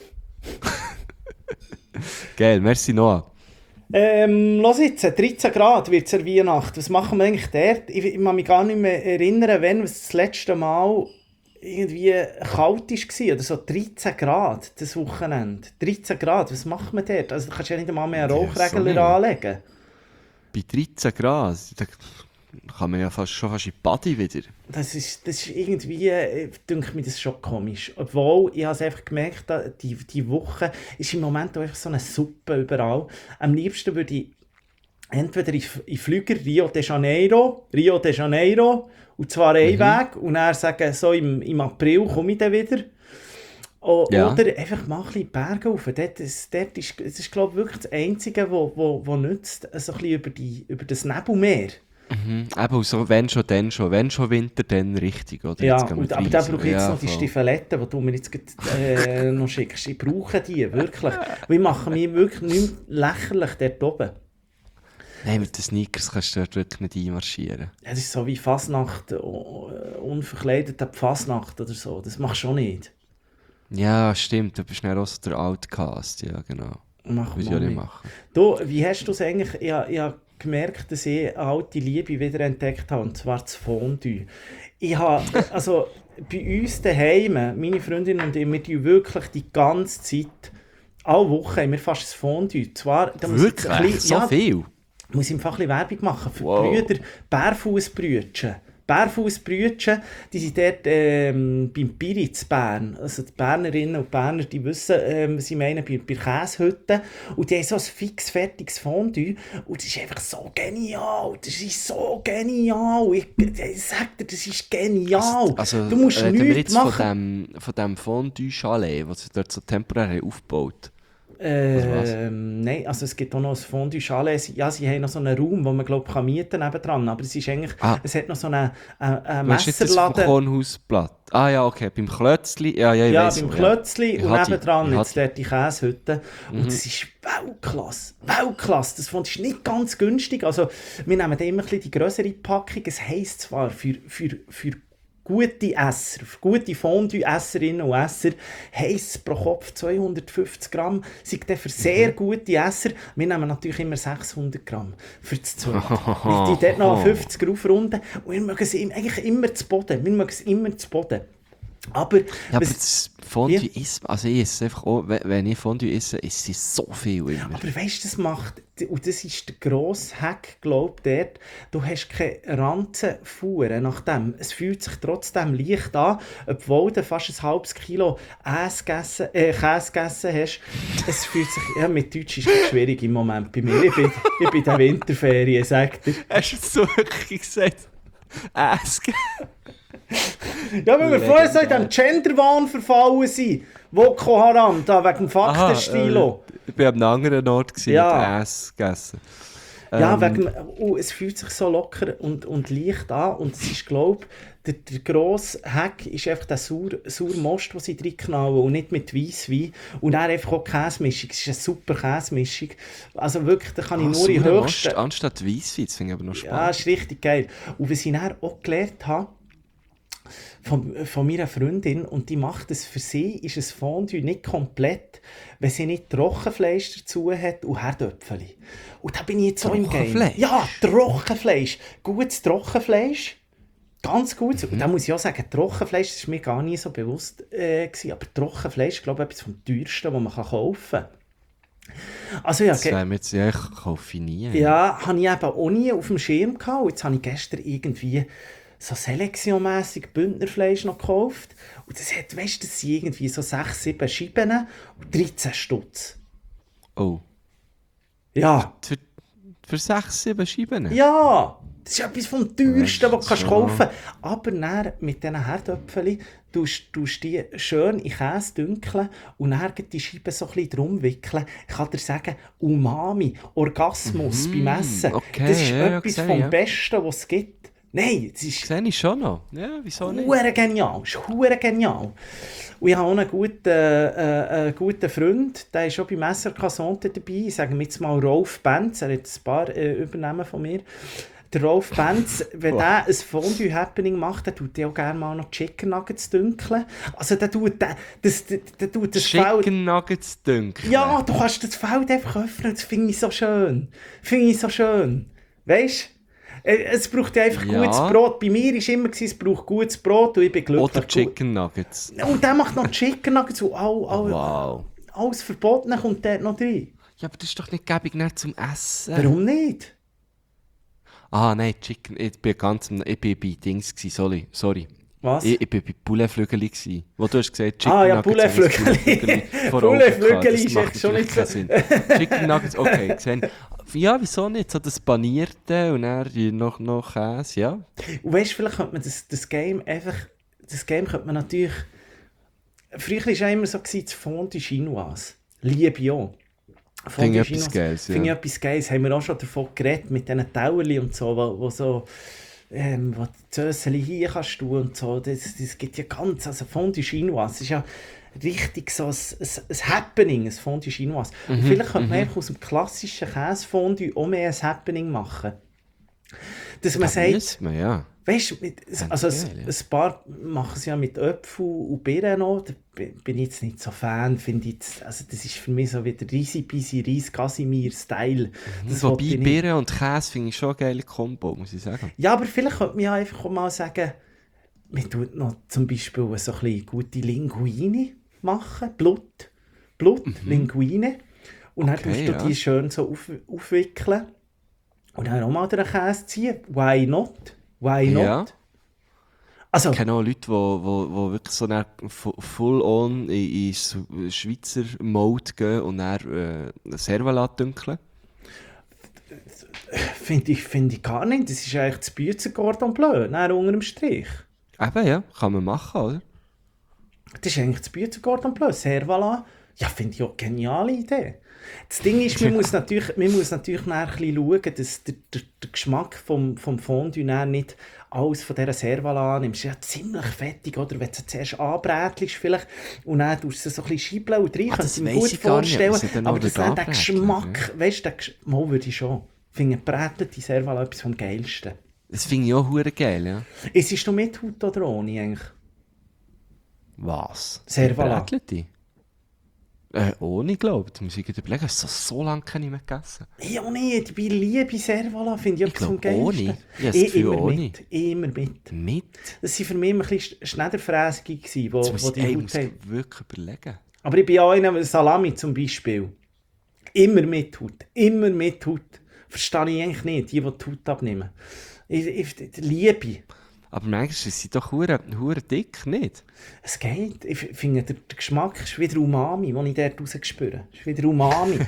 Geil, merci Noah. Ähm, los jetzt, dreizehn Grad wird es an Weihnachten. Was machen wir eigentlich dort? Ich, ich kann mich gar nicht mehr erinnern, wann es das letzte Mal irgendwie kalt war. Oder so dreizehn Grad das Wochenende. dreizehn Grad, was macht man dort? Also, du kannst ja nicht einmal mehr einen Ja, Rauchregler so nicht. anlegen. Bei dreizehn Grad, da kann man ja fast, schon fast in die Body wieder. Das ist, das ist irgendwie, äh, denke mir das schon komisch. Obwohl, ich habe es einfach gemerkt, da- die, die Woche ist im Moment auch einfach so eine Suppe überall. Am liebsten würde ich entweder in, in Flüger Rio de Janeiro, Rio de Janeiro, und zwar ein Weg, und dann sagen, so im, im April komme ich dann wieder. O, Ja. Oder einfach mal ein bisschen die Berge rauf. Dort ist, dort ist, das ist, glaube ich, wirklich das Einzige, was wo, wo nützt, so ein bisschen über, die, über das Nebelmeer. Mhm. Eben so, wenn schon, dann schon. Wenn schon Winter, dann richtig, oder? Ja, Jetzt gehen wir und, aber rein, da so. brauche ich jetzt Ja, noch die voll. Stiefeletten, die du mir jetzt grad, äh, noch schickst. Ich brauche die, wirklich. Wir machen mich wirklich nicht mehr lächerlich dort oben. Nein, mit den Sneakers kannst du dort wirklich nicht einmarschieren. Ja, das ist so wie Fasnacht, oh, äh, unverkleidete Fasnacht oder so. Das machst du auch nicht. Ja, stimmt. Du bist dann auch so der Outcast. Ja, genau. Mach Würde ich mal auch nicht nicht. machen. Du, wie hast du es eigentlich... Ich, ich habe gemerkt, dass ich eine alte Liebe wieder entdeckt habe, und zwar das Fondue. Ich habe, also bei uns daheim, meine Freundin und ich, wir tun wirklich die ganze Zeit, alle Wochen haben wir fast ein Fondue. Zwar, da muss ich jetzt ein Wirklich? bisschen- So ja, viel? muss ich einfach ein bisschen Werbung machen für Wow. Brüder, Bärfussbrütchen. Bärfussbrütchen, die sind dort ähm, beim Piri zu Bern. Also die Bernerinnen und Berner, die wissen, ähm, sie meinen bei, bei Käsehütten. Und die haben so ein fix fertiges Fondue. Und das ist einfach so genial. Das ist so genial. Ich, ich sag dir, das ist genial. Also, du musst reden wir nichts jetzt machen. von dem, von dem Fondue-Chalet, das sie dort so temporär haben aufgebaut was? Ähm, nein, also es gibt auch noch ein Fondue-Chalet. Ja, sie haben noch so einen Raum, wo man glaub, kann mieten nebendran. Aber es ist eigentlich, Ah. es hat noch so einen, einen, einen Du meinst nicht das vom Messerladen. Kornhausblatt? Ah ja, okay, beim Klötzli. Ja, ja, ich Ja, weiss beim wo, Klötzli Ich und hatte- nebendran ich jetzt hatte- dort die Käsehütte. Und das ist Weltklasse. Weltklasse. Das fand ich nicht ganz günstig. Also, wir nehmen da immer ein bisschen die grössere Packung. Es heisst zwar für, für, für gute Esser, für gute Fondue-Esserinnen und Esser, heisst es pro Kopf zweihundertfünfzig Gramm. Sind dann für sehr gute Esser. Wir nehmen natürlich immer sechshundert Gramm für das Zeug. Wir die dort noch fünfzig aufrunden. Und wir mögen es im- eigentlich immer zu Boden. Wir mögen es immer zu Boden. Aber, Ja, aber was- das Fondue Wie? isst, also ich esse einfach auch, wenn- wenn ich Fondue esse, esse ich so viel immer. Aber weißt du, das macht, und das ist der grosse Hack, glaube ich, dort, du hast keine Ranzenfuhren nach dem. Es fühlt sich trotzdem leicht an, obwohl du fast ein halbes Kilo Äs gegessen, äh, Käse gegessen hast. Es fühlt sich, ja, mit Deutsch ist es schwierig im Moment bei mir. Ich bin, ich bin in der Winterferien, sagt er. Hast du jetzt so wirklich gesagt? Ass. Ja, weil wir vorher so in diesem Genderwahn verfallen sind. Boko Haram, da wegen dem Faktenstilo. äh, ich war an einem anderen Ort gewesen, Ja. mit Ass gegessen. Ja, Ähm, wegen, oh, es fühlt sich so locker und, und leicht an und es ist, glaube ich, der, der grosse Hack ist einfach der Sauer, Sauermost, den sie drin knallen und nicht mit Weisswein. Und dann einfach auch Käsemischung. Es ist eine super Käsemischung. Also wirklich, da kann ich ah, nur in sauren höchsten... Most anstatt Weisswein, das finde ich aber noch Ja, spannend. das ist richtig geil. Und was ich dann auch gelernt habe, von, von meiner Freundin, und die macht es für sie, ist ein Fondue nicht komplett, wenn sie nicht Trockenfleisch dazu hat und Herdöpfeli. Und da bin ich jetzt so im Game. Trockenfleisch? Ja, Trockenfleisch. Gutes Trockenfleisch. Ganz gut. Und da muss ich auch sagen, Trockenfleisch, das war mir gar nie so bewusst. Äh, gewesen, aber Trockenfleisch ist, glaube ich, etwas vom teuersten, was man kaufen kann. Also ja, Das ge- wäre mir jetzt, ja, ich kaufe nie. ja, habe ich eben auch nie auf dem Schirm gehabt. Und jetzt habe ich gestern irgendwie so selektionmässig Bündnerfleisch noch gekauft. Und das hat, weißt du, das sind irgendwie so sechs, sieben Scheiben und dreizehn Stutz. Oh. Ja, Für, für sechs, sieben Scheiben? ja, das ist etwas vom teuersten, was du kannst Ja. kaufen kannst. Aber dann mit diesen Herdöpfeln tust du die schön in Käse dünkeln und dann die Scheiben so ein bisschen drum wickeln. Ich kann dir sagen, Umami, Orgasmus beim Essen, okay, das ist ja, ja, etwas gesehen, vom ja. Besten, was es gibt. Nein, es ist Sehe ich schon noch. Ja, wieso nicht? hure genial, es ist hure genial. Und ich habe auch einen guten, äh, einen guten Freund, der ist schon beim S R K Sonntag dabei, sagen wir jetzt mal Rolf Benz, er hat ein paar äh, Übernahmen von mir. Der Rolf Benz, wenn Wow. der ein Fondue-Happening macht, dann tut er auch gerne mal noch Chicken Nuggets dünkeln. Also der tut, der, das, der, der tut das Feld... Chicken Nuggets dünkeln. Ja, du kannst das Feld einfach öffnen, das finde ich so schön. Finde ich so schön. Weißt du? Es braucht ja einfach Ja. gutes Brot. Bei mir war immer, es braucht gutes Brot und ich bin glücklich. Oder Chicken Nuggets. Und der macht noch Chicken Nuggets und all, all, Wow. alles Verbotene kommt dort noch rein. Ja, aber das ist doch nicht gäbig nicht zum Essen. Warum nicht? Ah, nein, Chicken. Ich bin ganz... Ich bin bei Dings gewesen, sorry. sorry. Was? Ich, ich bin bei Pouletflügeli gewesen. Wo du hast gesagt, Chicken Ah, ja, Nuggets. und das Pouletflügeli. vor Augen Pouletflügeli gehabt. Das ist macht echt schon natürlich nicht keinen Sinn. Chicken Nuggets, okay, gesehen. Ja, wieso nicht? So das Panierte und dann die noch, noch Käse, ja. Und weißt du, vielleicht könnte man das, das Game einfach... Das Game könnte man natürlich... Früher war es ja immer so, gewesen, das Fondue Chinoise. Liebe ich auch. Finde ich Fondue etwas Chinoise. Geiles, ja. Finde ich etwas Geiles. Haben wir auch schon davon geredet, mit diesen Tauerli und so, wo, wo so... Ähm, wo die Zöseli hier kannst du und so. Das, das gibt ja ganz... Also Fondue Chinoise, das ist ja richtig so ein, ein, ein Happening, ein Fondue Chinoise. Und vielleicht könnte man einfach aus dem klassischen Käsefondue auch mehr ein Happening machen. Dass man Das sagt... müssen wir, ja. Weißt du, mit- also geil, ein, ja. ein paar machen es ja mit Äpfel und Birnen noch. Da bi- bin ich jetzt nicht so Fan. Finde ich jetzt, also das ist für mich so wie der Riesi-Bisi, Reis-Casimir-Style. Das Wobei wollte ich nicht. Birnen und Käse finde ich schon eine geile Kombo, muss ich sagen. Ja, aber vielleicht könnte man ja einfach auch mal sagen, man tut noch zum Beispiel so ein bisschen gute Linguine machen. Blut. Blut, Linguine. Und dann Okay, tust du ja. die schön so auf, aufwickeln. Und dann auch mal den Käse ziehen. Why not? Why not? Ja. Also, Ich kenne auch Leute, die wo, wo, wo wirklich so dann fu- full-on in, in Sch- Schweizer Mode gehen und dann äh, Servalat dünkeln. finde ich, find ich gar nicht. Das ist eigentlich das Büzer Cordon Bleu, dann unter dem Strich. Eben, ja, kann man machen, oder? Das ist eigentlich das Büzer Cordon Bleu. Servala, ja, finde ich auch eine geniale Idee. Das Ding ist, man muss natürlich, man muss natürlich nachher ein bisschen schauen, dass der, der, der Geschmack vom, vom Fondue dann nicht alles von dieser Servala annimmst. Ja, ziemlich fettig, oder? Wenn du sie zuerst anbrätelst vielleicht und dann tust du sie so ein bisschen scheibeln und rein. Ah, Kannst das du mir weiss gut ich gar nicht, vorstellen. ob sie dann Aber noch das dann der anbräteln, Geschmack, weißt du, der Gesch- mal würde ich schon. Ich finde gebrätelte Servala etwas vom Geilsten. Das finde ich auch hure geil, ja. Ist es noch mit Haut oder ohne eigentlich? Was? Servala. Brätlelte? Äh, ohne, glaube ich. Da muss ich gerade überlegen. Ich habe so, so lange keine mehr gegessen. Ja, nicht. Ich liebe Servala, finde ich Ich etwas vom glaube, ohne. Geilsten. Ich habe das Ich Gefühl, immer ohne. mit. Immer mit. Mit? Das waren für mich immer ein bisschen Schneiderfräsige, gewesen, wo, Jetzt wo muss ich, die ey, Haut muss haben. wirklich überlegen. Aber ich bin auch einer, Salami zum Beispiel. Immer mit Haut. Immer mit Haut. Verstehe ich eigentlich nicht, die, die die Haut abnehmen. Ich, ich, ich liebe. Aber manchmal sind sie doch hure, hure dick, nicht? Es geht. Ich finde, der, der Geschmack ist wieder Umami, den ich dort rausgespürt. Es ist wieder Umami.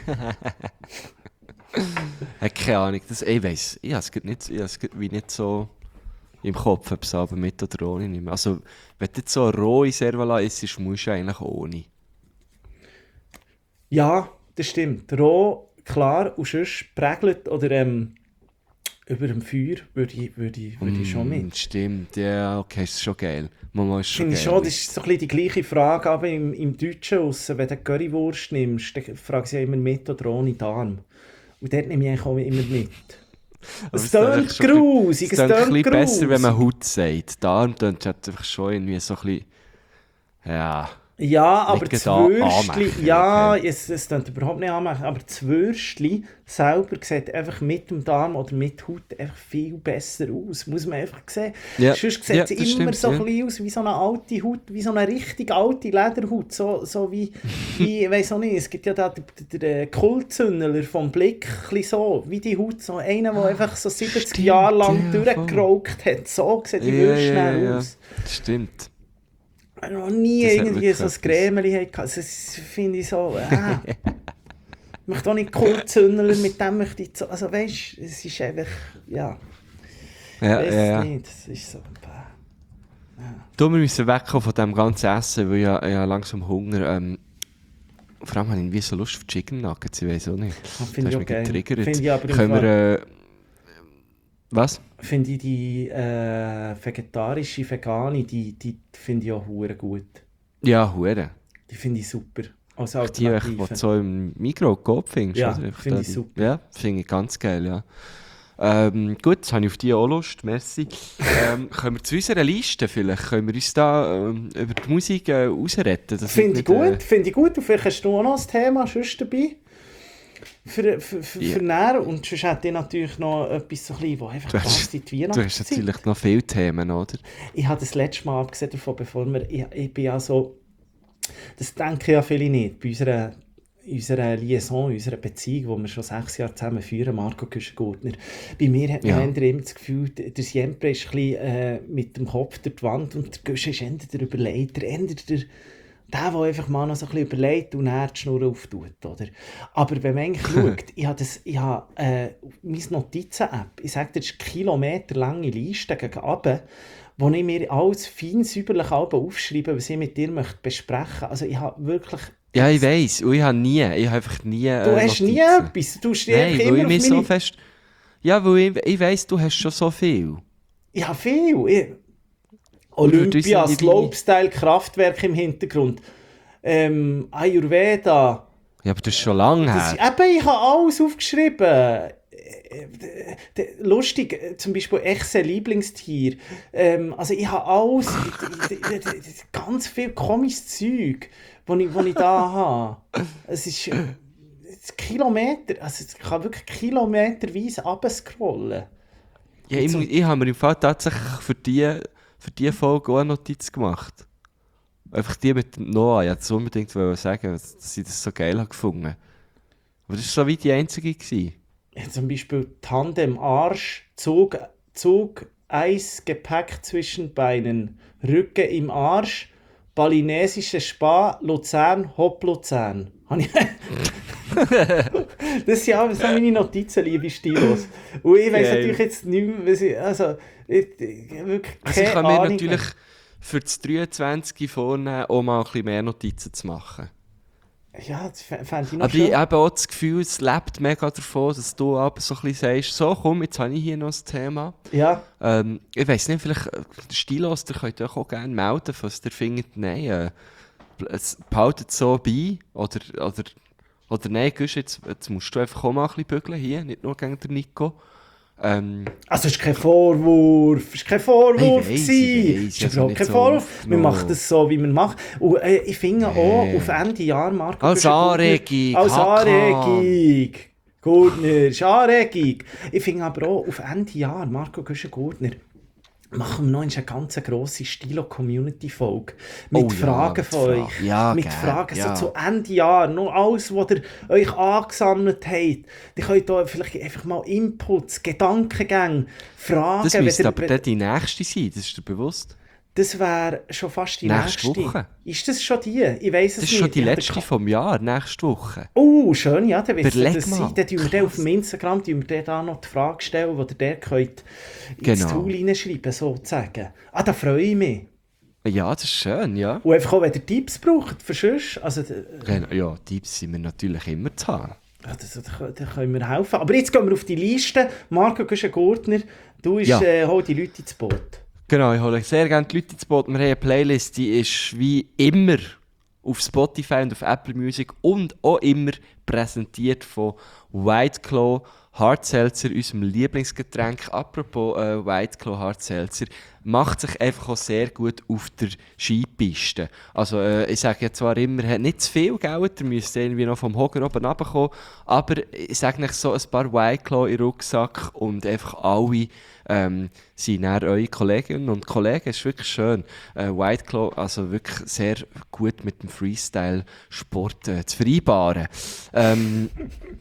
Ich habe keine Ahnung. Das, ich weiss, ich habe es gerade nicht, ich habe es gerade wie nicht so im Kopf, ob es aber mit oder ohne nicht. Also, wenn du jetzt so rohe Servala isst, musst du eigentlich ohne. Ja, das stimmt. Roh, klar, und sonst prägelt oder ähm, über dem Feuer würde ich, würde ich, würde ich schon Mm, mit. Stimmt, ja, okay, ist schon geil. Mama ist schon Finde geil. ich schon, das ist so ein bisschen die gleiche Frage, aber im, im Deutschen, ausser, wenn du Currywurst nimmst, dann fragst du ja immer mit oder ohne Darm. Und dort nehme ich eigentlich auch immer mit. Aber Es ist eigentlich tönt schon ein grusig, bisschen- es es tönt ein tönt bisschen besser, wenn man grusig. Haut sagt. Darm tönt halt einfach schon irgendwie so ein bisschen... Ja... Ja, aber Nicht das gerade Würstli, anmachen, ja, okay. es, es klingt überhaupt nicht anmachen, aber das Würstli selber sieht einfach mit dem Darm oder mit Haut einfach viel besser aus, muss man einfach sehen. Ja, Sonst sieht ja, es das immer stimmt, so ja. ein bisschen aus wie so eine alte Haut, wie so eine richtig alte Lederhaut, so, so wie, wie ich weiss auch nicht, es gibt ja da den, den, den Kultzündler vom Blick, ein bisschen so, wie die Haut, so einer, der einfach so siebzig Stimmt, Jahre lang ja, durchgeraucht hat, so sieht die Ja, Würste ja, ja, aus. das stimmt. Ich habe noch nie Das hat irgendwie wirklich so ein etwas. Grämeli gehabt. Das finde ich so, äh. Ich möchte auch nicht Kultzündler, mit dem möchte ich so, also weißt du, es ist einfach, ja, Ja, weiss ja, ja. nicht, es ist so, bäh. Du, wir müssen wegkommen von dem ganzen Essen, weil ich, ich habe langsam Hunger. Ähm, vor allem habe ich irgendwie so Lust auf Chicken Nuggets, ich weiß auch nicht. Ah, Das finde hast ich mich auch geil. getriggert. Finde ich aber im Können Fall- wir... Äh, was? Finde ich die äh, vegetarische Vegane, die, die finde ich auch hure gut. Ja, Hure. Die finde ich super. Als Die, die Alternative. du so im Mikro Coop findest. Ja, oder? Einfach finde da ich die- super. Ja, finde ich ganz geil, ja. Ähm, gut, jetzt habe ich auf die auch Lust, merci. ähm, können wir zu unserer Liste vielleicht, können wir uns da ähm, über die Musik äh, ausretten? Das Finde ich wird nicht, gut, finde ich gut. Und vielleicht hast du auch noch ein Thema sonst dabei. Für, für, für, Ja. für näher. Und sonst hätte ich natürlich noch etwas so klein, das einfach Du hast- passt in die Äh, du hast Weihnachtszeit. natürlich noch viele Themen, oder? Ich habe das letzte Mal abgesehen davon, bevor wir, ich, ich bin ja so, das denken ja viele nicht, bei unserer, unserer Liaison, unserer Beziehung, die wir schon sechs Jahre zusammen führen, Marco Küschen-Gurtner. Bei mir hat man Ja. eher immer das Gefühl, der Siempre ist ein bisschen, äh, mit dem Kopf durch die Wand und der Küschen ist eher der Überleiter, eher der, der, der einfach mal noch so ein bisschen überlegt und dann die Schnur auftut, oder? Aber wenn man eigentlich schaut, ich habe, das, ich habe äh, meine Notizen-App, ich sage dir, das ist eine kilometerlange Liste gegen runter, wo ich mir alles fein säuberlich aufschreibe, was ich mit dir möchte besprechen. Also ich habe wirklich... Ja, ich weiss, und ich habe nie, ich habe einfach nie äh, Du hast nie Notizen. etwas, du stehst Nein, weil immer ich auf mich meine... so fest... Ja, weil ich, ich weiss, du hast schon so viel. Ich habe viel. Ich... Und für Olympia, unsere- Slopestyle, Kraftwerk im Hintergrund. Ähm, Ayurveda. Ja, aber das ist schon lange Das, her. eben, ich habe alles aufgeschrieben. Äh, d- d- Lustig, äh, zum Beispiel Echse Lieblingstier. Ähm, also ich habe alles, d- d- d- d- ganz viel komisches Zeug, das ich, wo ich da habe. Es ist, äh, es ist Kilometer, also ich kann wirklich kilometerweise runterscrollen. Ja, ich, zum- muss- ich habe mir im Fall tatsächlich für die, für die Folge auch eine Notiz gemacht. Einfach die mit dem Noah. Ich wollte es unbedingt sagen, dass ich das so geil habe gefunden. Aber das war so wie die einzige. Gewesen. Ja, zum Beispiel Tandem Arsch, Zug, Zug Eis, Gepäck zwischen Beinen, Rücken im Arsch, balinesische Spa, Luzern, Hopp Luzern. Habe ich- Das sind alles meine Notizen, liebe Stilos. Und ich weiss Geil. natürlich jetzt nicht mehr, was ich, also, ich, ich, wirklich Also ich keine kann mir Ahnung natürlich mehr. für das dreiundzwanzig vornehmen, auch mal ein bisschen mehr Notizen zu machen. Ja, das fä- fände ich noch Aber ich schön. habe auch das Gefühl, es lebt mega davon, dass du aber so ein bisschen sagst, so komm, jetzt habe ich hier noch ein Thema. Ja, Ähm, ich weiss nicht, vielleicht äh, der Stilos, der könnt euch auch gerne melden, falls ihr findet, nein, äh, es behaltet so bei, oder, oder, oder nein, Gusch, jetzt, jetzt musst du einfach auch mal ein bisschen bügeln hier, nicht nur gegen den Nico. Ähm, also es ist kein Vorwurf, es ist kein Vorwurf Ich weiss, gewesen. ich weiss, Es ist also überhaupt nicht kein so Vorwurf. Wir aufgenommen. machen das so, wie wir machen. Und äh, ich finde auch, Nee. auf Ende Jahr, Marco... Als du bist ein guter- Anregung, Als Hakan. Anregung. Gurtner, ist Anregung. Ich finde aber auch, auf Ende Jahr, Marco Güschen-Gurtner, machen wir noch eine ganz grosse Stilo-Community-Folge. Mit Oh ja, Fragen mit von Fragen. euch. Ja, mit gern, Fragen ja. so zu Ende Jahr. Noch alles, was ihr euch angesammelt habt. Ihr könnt da vielleicht einfach mal Inputs, Gedankengänge, Fragen... das wenn müsste ihr- aber dann die nächste sein, das ist dir bewusst? Das wäre schon fast die Nächste nächste. Woche. Ist das schon die? Ich weiss es Das ist nicht. schon die Ich hab letzte den vom Jahr, nächste Woche. Oh, schön, ja, dann wisst ihr Überleg das mal. sein. Dann tun wir dann auf Krass. dem Instagram tun wir dann da noch die Frage stellen, die ihr der könnt ins Genau. Tool reinschreiben, sozusagen. Ah, da freue ich mich. Ja, das ist schön, ja. Und einfach auch, wenn ihr Tipps braucht, für sonst, also, äh, Genau, ja, Tipps sind wir natürlich immer zu haben. ja, das, da, da können wir helfen. Aber jetzt gehen wir auf die Liste. Marco Güschen-Gurtner, du bist, Ja. äh, hol die Leute ins Boot. Genau, ich hole sehr gerne die Leute ins Boot. Wir haben eine Playlist, die ist wie immer auf Spotify und auf Apple Music und auch immer präsentiert von White Claw Hard Seltzer, unserem Lieblingsgetränk. Apropos äh, White Claw Hard Seltzer, macht sich einfach auch sehr gut auf der Skipiste. Also äh, ich sage ja zwar immer, hat nicht zu viel Geld, ihr müsst irgendwie noch vom Hocker oben runterkommen, aber ich sage nicht so ein paar White Claw in den Rucksack und einfach alle ähm, sind dann eure Kolleginnen und Kollegen. Es ist wirklich schön. Äh, White Claw, also wirklich sehr gut mit dem Freestyle-Sport äh, zu vereinbaren. Ähm,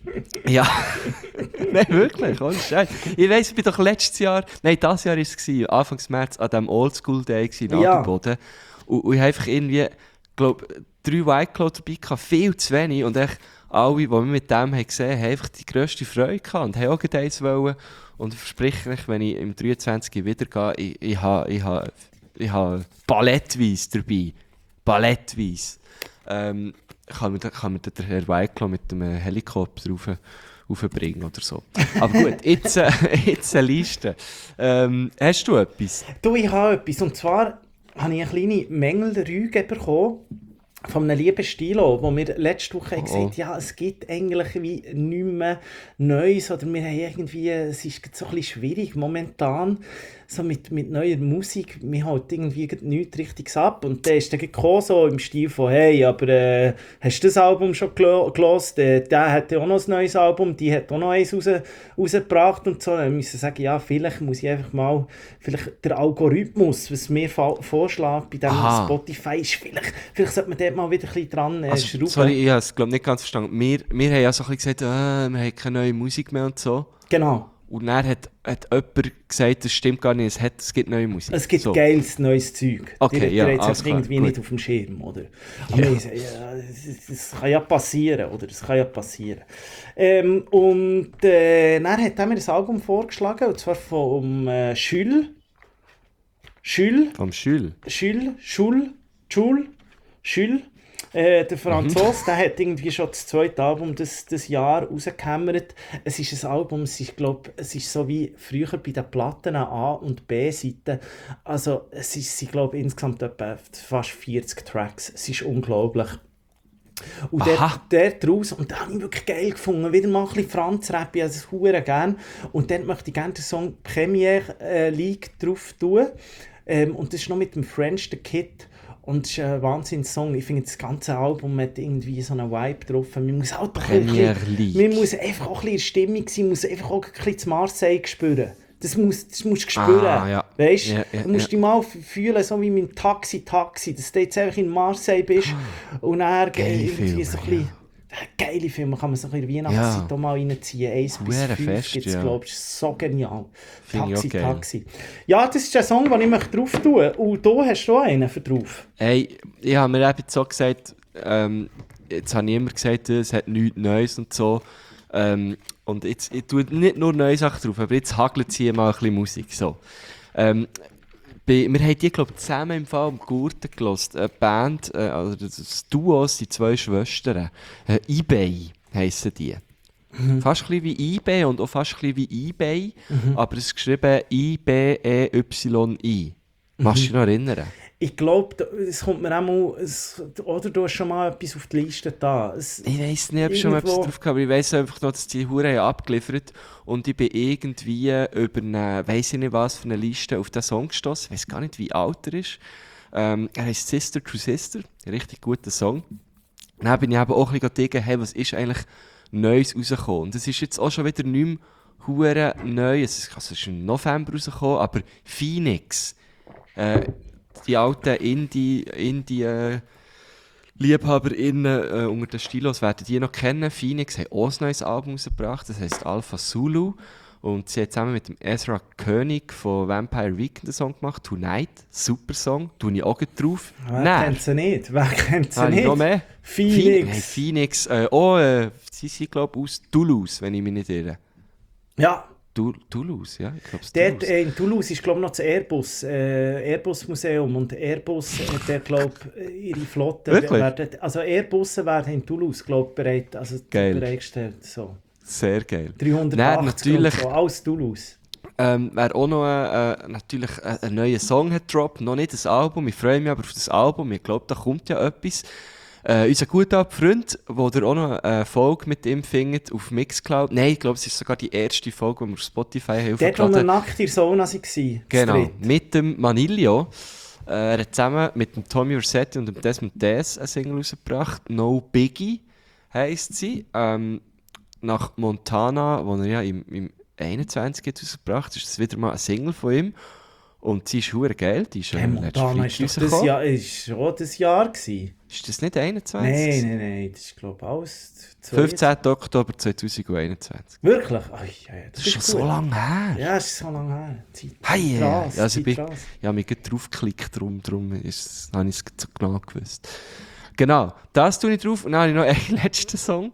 ja, nein, wirklich, ohne Scheiß. Ich weiss, ich bin doch letztes Jahr, nein, das Jahr war es, Anfang März, an diesem Oldschool-Day in Ja. Adelboden. Und, und ich habe einfach irgendwie, glaube drei White Claw dabei gehabt, viel zu wenig. Und echt alle, die wir mit dem haben gesehen haben, haben einfach die grösste Freude gehabt und haben auch gerade eins wollen. Und ich verspreche euch, wenn ich im dreiundzwanzig wieder gehe, ich, ich habe ich ha, ich ha ballettweise dabei. Ballettweise. Ähm, kann mir, da- kann mir der Herr Weiklo mit dem äh, Helikopter rauf, raufbringen oder so. Aber gut, jetzt, äh, jetzt eine Liste. Ähm, hast du etwas? Du, ich habe etwas. Und zwar habe ich eine kleine Mängelrüge bekommen von einem lieben Stilo, wo wir letzte Woche Oh, oh. gesagt oh. haben, ja, es gibt eigentlich wie nichts mehr Neues oder wir haben irgendwie, es ist so ein bisschen schwierig momentan, so mit, mit neuer Musik, wir halt irgendwie nichts Richtiges ab und der ist dann gekommen, so im Stil von, hey, aber äh, hast du das Album schon gelo- gehört? Der, der hat ja auch noch ein neues Album, die hat auch noch eins raus, rausgebracht und so, dann müssen wir sagen, ja, vielleicht muss ich einfach mal, vielleicht der Algorithmus, was mir fa- vorschlägt bei diesem Aha. Spotify ist, vielleicht, vielleicht sollte man dort mal wieder ein bisschen dran äh, Also, schrauben. sorry, ich habe es glaub, nicht ganz verstanden. Wir, wir haben ja so ein bisschen gesagt, äh, wir haben keine neue Musik mehr und so. Genau. Und dann hat, hat jemand gesagt, das stimmt gar nicht, es, hat, es gibt neue Musik. Es gibt so. geiles neues Zeug. Okay, die, die ja, hat es alles einfach klar, irgendwie gut. nicht auf dem Schirm, oder? Aber Ja. ich sage, ja, das, das kann ja passieren, oder? Das kann ja passieren. Ähm, und äh, dann hat er mir ein Album vorgeschlagen, und zwar vom äh, Schül. Schül. Vom Schül. Schül. Schul. Schul. Schül. Äh, der Franzose, der hat irgendwie schon das zweite Album des, des Jahr rausgehämmert. Es ist ein Album, es ist, glaub, es ist so wie früher bei den Platten A- und B-Seiten. Also es ist, sie glaube insgesamt etwa fast vierzig Tracks. Es ist unglaublich. Und Aha. der, der draus, und den habe ich wirklich geil gefunden. Wieder mal ein bisschen Franz-Rap, ich habe das verdammt gerne. Und dann möchte ich gerne den Song Premiere äh, League drauf tun. Ähm, und das ist noch mit dem French the Kid. Und es ist ein Wahnsinns-Song. Ich finde, das ganze Album hat irgendwie so einen Vibe drauf. Man muss halt doch ein Premier bisschen, League. man muss einfach auch ein bisschen in Stimmung sein, man muss einfach auch ein bisschen zu Marseille spüren. Das, muss, das musst du spüren. Ah, ja. Weißt? Ja, ja, du musst ja. dich mal fühlen, so wie mit dem Taxi, Taxi, dass du jetzt einfach in Marseille bist und dann Geile irgendwie Filme, so ein bisschen Geile Filme, kann man sich in der Weihnachtszeit Ja. auch mal reinziehen. eins bis Huere fünf fest, gibt es, ja. glaube ich, so genial. Finde ich auch Taxi, geil. Taxi. Ja, das ist der Song, den ich möchte drauf tun. Und du hast du auch einen für drauf. Hey, ich habe mir eben so gesagt, ähm, jetzt habe ich immer gesagt, es hat nichts Neues und so. Ähm, und jetzt, ich tue nicht nur neue Sachen drauf, aber jetzt hagelt sie mal ein bisschen Musik. So. Ähm, bei, wir haben die, glaube ich, zusammen im Fall am Gurten gehört. Eine Band, äh, also das Duo, die zwei Schwestern. Äh, eBay heissen die. Mhm. Fast ein bisschen wie eBay und auch fast ein bisschen wie eBay, aber es ist geschrieben I B E Y I. Machst du dich noch erinnern? Ich glaube, es kommt mir auch mal... Es, oder du hast schon mal etwas auf die Liste da. Es, Ich weiss nicht, ob ich schon mal etwas Irgendwo- drauf gehabt, aber ich weiss einfach noch, dass die Huren haben abgeliefert und ich bin irgendwie über eine, weiss ich nicht was, für eine Liste auf diesen Song gestossen. Ich weiss gar nicht, wie alt er ist. Ähm, er heisst Sister to Sister, ein richtig guter Song. Dann bin ich eben auch ein bisschen gedacht, hey, was ist eigentlich Neues rausgekommen? Und das ist jetzt auch schon wieder nicht mehr Huren neu. Es ist, also es ist im November rausgekommen, aber Phoenix, äh, die alten Indie, Indie äh, LiebhaberInnen äh, unter den Stilos werden die noch kennen. Phoenix hat auch ein neues Album rausgebracht, das heisst Alpha Zulu. Und sie hat zusammen mit dem Ezra König von Vampire Weekend einen Song gemacht, Tonight. Super Song, tue ich auch gut drauf. wer Dann kennt sie nicht? Wer kennt sie habe ich nicht? noch mehr. Phoenix. Hey, Phoenix, äh, oh, äh, sie sind glaube ich aus Toulouse, wenn ich mich nicht irre. Ja, Tu- Toulouse, ja, ich glaube es dort Toulouse. äh, in Toulouse ist glaube ich noch das Airbus, äh, Airbus-Museum. Und Airbus hat dort, glaube ich, ihre Flotte... Wirklich? Werden, also Airbusse werden in Toulouse, glaube ich, bereit, also Geil. bereitgestellt. So. Sehr geil. dreihundertachtzig Dann natürlich- und so, alles Toulouse. Ähm, wer auch noch äh, äh, natürlich äh, einen neuen Song hat gedroppt, noch nicht das Album, ich freue mich aber auf das Album, ich glaube, da kommt ja etwas. Äh, unser guter Freund, wo ihr auch noch eine Folge mit ihm findet auf Mixcloud. Nein, ich glaube, es ist sogar die erste Folge, die wir auf Spotify haben Dort, wo wir hochgeladen. nackt in der Sauna waren. Genau, mit dem Manilio. Äh, er hat zusammen mit dem Tommy Versetti und dem Desmond Des eine Single rausgebracht. No Biggie heisst sie. Ähm, nach Montana, wo er ja im, im einundzwanzig hat rausgebracht hat, ist das wieder mal eine Single von ihm. Und sie ist hure geil. Die ist Hey, äh, Montana letztes ist doch Freitag das rausgekommen. Jahr, ist schon das Jahr gewesen. Ist das nicht einundzwanzig? Nein, nein, nein, das ist glaube ich alles... fünfzehnten Oktober zweitausendeinundzwanzig. Wirklich? Ach, ja, ja, Das ist schon gut. so lange her. Ja, es ist so lange her. Zeit Hey, Zeit yeah. rast, Ja, also ich, bin, Zeit rast. ich habe mich gerade draufgeklickt, darum, darum ist, habe ich es so genau gewusst. Genau, das tue ich drauf und dann habe ich noch einen letzten Song.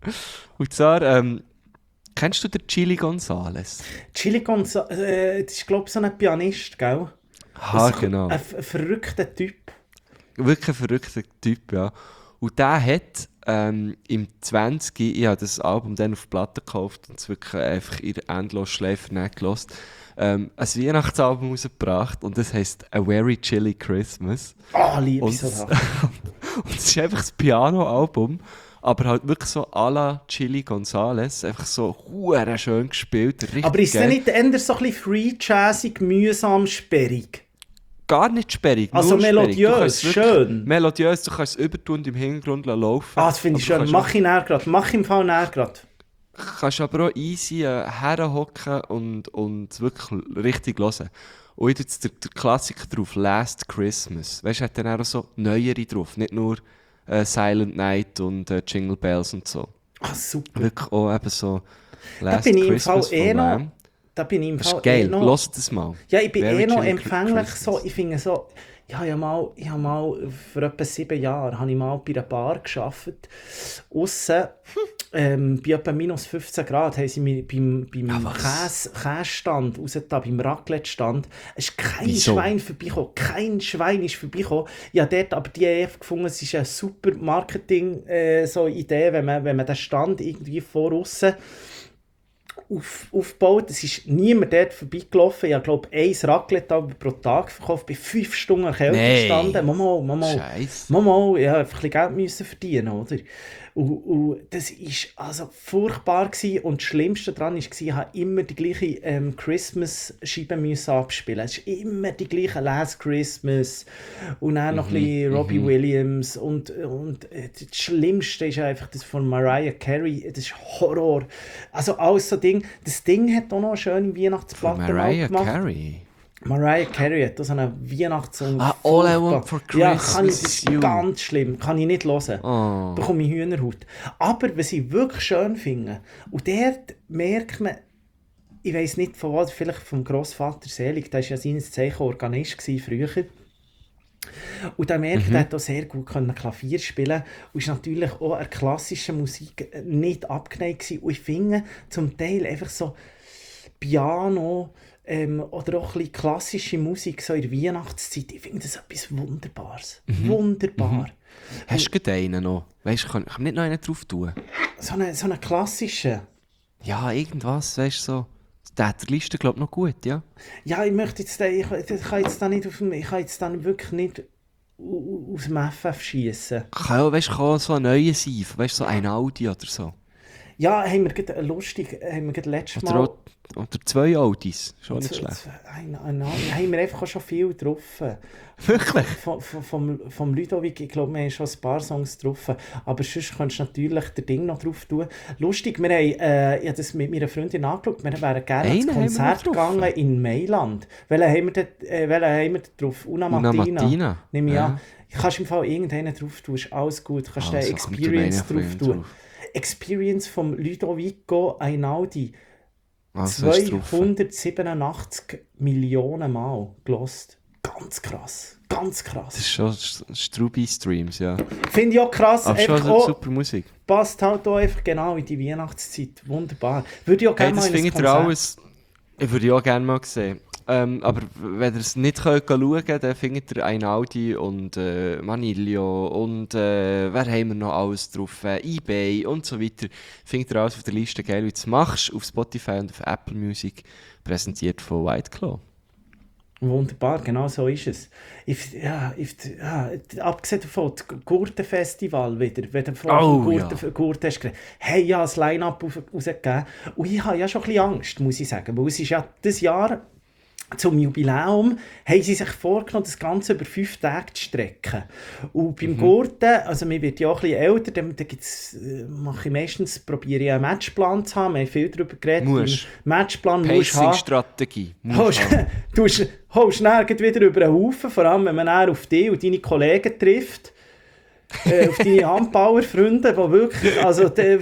Und zwar, ähm, kennst du den Chili Gonzales? Chili Gonzales, äh, das ist glaube ich so ein Pianist, gell? Ha, Das- genau. Ein, ein verrückter Typ. Wirklich ein verrückter Typ, ja. Und der hat ähm, im zwanzig, ich habe das Album dann auf Platte gekauft und es wirklich einfach in Endlosschleife nicht gehört, ähm, ein Weihnachtsalbum rausgebracht und das heisst A Very Chilly Christmas. Ah, liebe Und, ich so. und es ist einfach das Piano-Album, aber halt wirklich so à la Chili Gonzales, einfach so huere schön gespielt, richtig Aber ist der geil. nicht eher so ein bisschen free, jazzig, mühsam, sperrig? Gar nicht sperrig, Also nur sperrig. Du melodiös, kannst wirklich- schön. Melodiös, du kannst es übertun und im Hintergrund laufen. Ah, das finde ich Aber du schön. kannst Mach ich näher gerade. Mach im Fall näher gerade. kannst aber auch easy äh, herhocken und, und es wirklich richtig hören. Und ich jetzt der, der Klassiker drauf, Last Christmas. Weißt du, hat dann auch so neuere drauf, nicht nur äh, Silent Night und äh, Jingle Bells und so. Ah, super. Wirklich auch eben so Da Last bin ich im Christmas Fall eh von noch... Wham. Da bin ich im Das Fall ist geil, eh noch... hört das mal. Ja, ich bin Very eh noch Chilly empfänglich. Christmas. So, ich finde so... Ich habe ja mal, ich habe mal vor etwa sieben Jahren habe ich mal bei einer Bar gearbeitet. Aussen, ähm, bei etwa minus fünfzehn Grad, haben sie mich beim, beim Ah, was? Käse, Käsestand, raus da, beim Raclette-Stand, es ist kein Wieso? Schwein vorbeigekommen. Kein Schwein ist vorbeigekommen. Ich habe dort aber die einfach gefunden, es ist eine super Marketing-Idee, äh, so Idee, wenn man, wenn man den Stand irgendwie vor aussen auf, aufgebaut. Es ist niemand dort vorbeigelaufen. Ich habe, glaube ich, ein Raclette aber pro Tag verkauft. Ich bin fünf Stunden erkältet Nee. gestanden. Mama, Mama, Scheiße. Mama, ich musste einfach ein bisschen Geld müssen verdienen, oder? Und, und das war also furchtbar gewesen. Und das Schlimmste daran war, ich habe immer die gleiche ähm, Christmas-Scheibe müssen abspielen. Es ist immer die gleiche Last Christmas. Und dann noch ein bisschen Robbie Williams. Und, und äh, das Schlimmste ist einfach das von Mariah Carey. Das ist Horror. Also alles so Ding. Das Ding hat auch noch eine schöne Von Weihnachtsplatte mal Mariah gemacht. Carey. Mariah Carey hat so einen Weihnachtssong. Ah, All I Want for Ja, Christmas kann ich, das is ist You. ganz schlimm. Kann ich nicht hören. Oh. Da bekomme ich Hühnerhaut. Aber was ich wirklich schön finde, und dort merkt man, ich weiss nicht von was, vielleicht vom Grossvater Selig, der war ja seines Zeichen Organist gewesen, früher. Und der merkt, Mhm. er hat auch sehr gut können Klavier spielen und ist natürlich auch an klassischer Musik nicht abgeneigt gewesen. Und ich finde zum Teil einfach so Piano ähm, oder auch ein bisschen klassische Musik so in der Weihnachtszeit, ich finde das etwas Wunderbares. Wunderbar. Hast du gerade einen noch? Weißt du, kann, kann man nicht noch einen drauf tun? So einen so eine klassische. Ja, irgendwas, weißt du, so. Der hat die Liste, glaube ich, noch gut, ja? Ja, ich möchte jetzt, den- ich, ich kann jetzt da nicht auf dem, ich kann jetzt dann wirklich nicht au- aus dem F F schiessen. Kann ja, weißt du, kann so ein neuer sein, weißt du, so ein Audi oder so. Ja, haben wir gerade lustig, haben wir gerade letztes Oder, Mal... auch, oder zwei Audis, schon nicht Z- schlecht. z- Ein, ein, ein, haben wir einfach auch schon viel getroffen. Wirklich? Vom, vom, vom, vom Ludovic, ich glaube, wir haben schon ein paar Songs getroffen. Aber sonst könntest du natürlich den Ding noch drauf tun. Lustig, wir haben, äh, ich habe das mit meiner Freundin angeschaut, wir wären gerne Einen ins haben wir Konzert noch getroffen. gegangen in Mailand. Welchen haben wir dort, äh, welchen haben wir dort drauf? Una Una Mattina. Mattina, Nehme ich ja. an. Du kannst im Fall irgendeinen drauf tun, ist alles gut. Du kannst Also, den kommt Experience der eine drauf von tun. ihm drauf. Experience vom Ludovico Einaudi. Also ist drauf. zweihundertsiebenundachtzig Millionen Mal gelost. Ganz krass. Ganz Das krass. ist schon Strubi-Streams, ja. Finde ich auch krass. Aber schon Einfach so auch, super Musik. passt halt auch einfach genau in die Weihnachtszeit. Wunderbar. Würde ich auch Hey, gerne das mal in finde ein ich Konzert. alles. Ich würde ja auch gerne mal sehen. Ähm, aber wenn ihr es nicht könnt schauen könnt, dann findet ihr Einaudi und äh, Manilio und äh, wer haben wir noch alles drauf? Äh, eBay und so weiter. Findet ihr alles auf der Liste, geil, wie du es machst. Auf Spotify und auf Apple Music. Präsentiert von White Claw. Wunderbar, genau so ist es. Ich, ja, ich, ja, abgesehen davon, das Gurtenfestival wieder, wenn du vorhin Oh, vom Gurten, ja. Gurten hast geredet, hey, ja, das Line-Up raus- rausgegeben. Und ich habe ja schon ein bisschen Angst, muss ich sagen, weil es ist ja dieses Jahr zum Jubiläum haben sie sich vorgenommen, das Ganze über fünf Tage zu strecken. Und beim Mhm. Gurten, also mir wird ja auch ein bisschen älter, dann, dann gibt's, äh, mache ich meistens, probiere ich einen Matchplan zu haben, wir haben viel darüber geredet. Musst. Beim Matchplan musst du haben. Pacing-Strategie. Holst, du hast- holst dann gleich wieder über einen Haufen, vor allem wenn man dann auf dich und deine Kollegen trifft. äh, auf deine Handbauer-Freunde, die wirklich, also, die,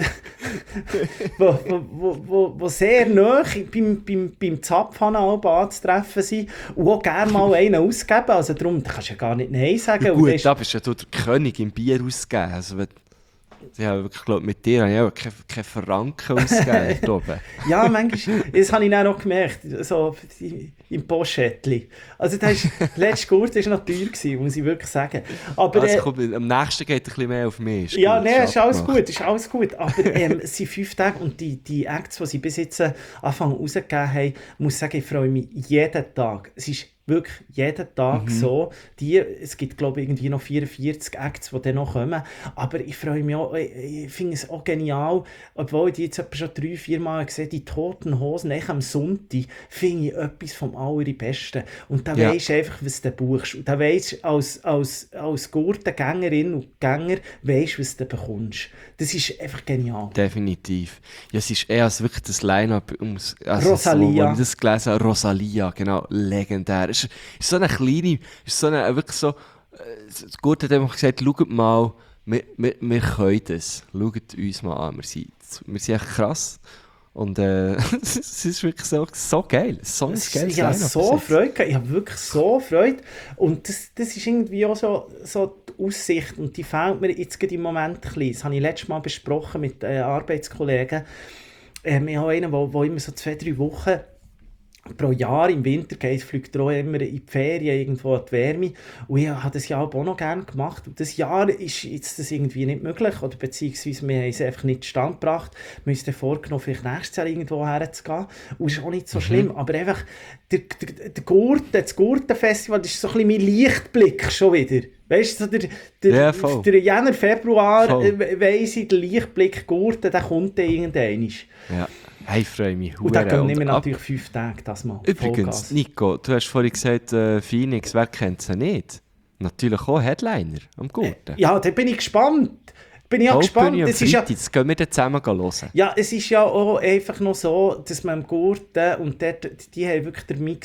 wo, wo, wo, wo, wo sehr nah beim, beim, beim Zapfhahn anzutreffen sind und auch gerne mal einen ausgeben. Also darum, da kannst du ja gar nicht Nein sagen. Ja, Und gut, das ist- da bist ja du der König im Bier ausgegeben. Also, wenn, ja, wirklich, glaub, mit dir habe ich auch keine, keine Franken ausgegeben. da oben. Ja, manchmal, das habe ich dann auch gemerkt, so im Poschettli. Also das ist, der letzte Gurt war noch teuer, gewesen, muss ich wirklich sagen. Aber, Also, äh, komm, am nächsten geht ein bisschen mehr auf mich. Ist ja, gut, nein, ist alles abgemacht. gut, ist alles gut. Aber ähm, es sind fünf Tage und die, die Acts, die sie bis jetzt äh, Anfang rausgegeben haben, muss ich sagen, ich freue mich jeden Tag. Es ist wirklich jeden Tag Mhm. so. Die, es gibt, glaube ich, irgendwie noch vierundvierzig Acts, die dann noch kommen. Aber ich freue mich auch, ich, ich finde es auch genial, obwohl ich die jetzt etwa schon drei, vier Mal gesehen die Toten Hosen, echt am Sonntag, finde ich etwas vom Allerbesten. Und da Ja. weisst du einfach, was du buchst. Und da weisst du, als, als, als Gurtengängerin und Gänger, weisst du, was du bekommst. Das ist einfach genial. Definitiv. Ja, es ist eher als wirklich das Line-Up. ums- Also Rosalia. So, wo ich das gelesen habe, Rosalia, genau, legendär. Es ist, ist so eine kleine, ist so eine, wirklich so, äh, das Gute hat einfach gesagt, schaut mal, wir, wir, wir können das. Schaut uns mal an, wir sind, wir sind echt krass. Und äh, es ist wirklich so, so geil. So ein Es geiles ist- Ich habe Line-Up so bis jetzt. Freude gehabt. Ich habe wirklich so Freude. Und das, das ist irgendwie auch so, so die Aussicht. Und die fehlt mir jetzt gerade im Moment ein bisschen. Das habe ich letztes Mal besprochen mit äh, Arbeitskollegen. Ähm, ich habe einen, der, der immer so zwei, drei Wochen pro Jahr im Winter geht, fliegt er auch immer in die Ferien, irgendwo an die Wärme. Und ich habe das Jahr auch noch gerne gemacht. Und das Jahr ist jetzt das irgendwie nicht möglich. Oder beziehungsweise wir haben es einfach nicht zustande gebracht. Wir haben uns dann vorgenommen, vielleicht nächstes Jahr irgendwo herzugehen. Und es ist auch nicht so schlimm. Aber einfach, der, der, der Gurten, das Gurtenfestival, das ist so ein bisschen mein Lichtblick schon wieder. Weißt du, so der, der, Ja, voll. der Januar, Februar, Voll. äh, weiss ich, der Lichtblick Gurten, der kommt dann irgendwann. Ja. Hey, ich freue mich. Und dann hure. gehen wir ab- natürlich fünf Tage das mal. Übrigens, Vollgas. Nico, du hast vorhin gesagt, äh, Phoenix, wer kennt sie nicht? Natürlich auch Headliner am Gurten. Ja, da bin ich gespannt. Bin ich auch gespannt. Hauptbühne am Das ist ja, Freitag, das gehen wir dann zusammen hören. ja, es ist ja auch einfach noch so, dass man am Gurten und dort, die haben wirklich den Mix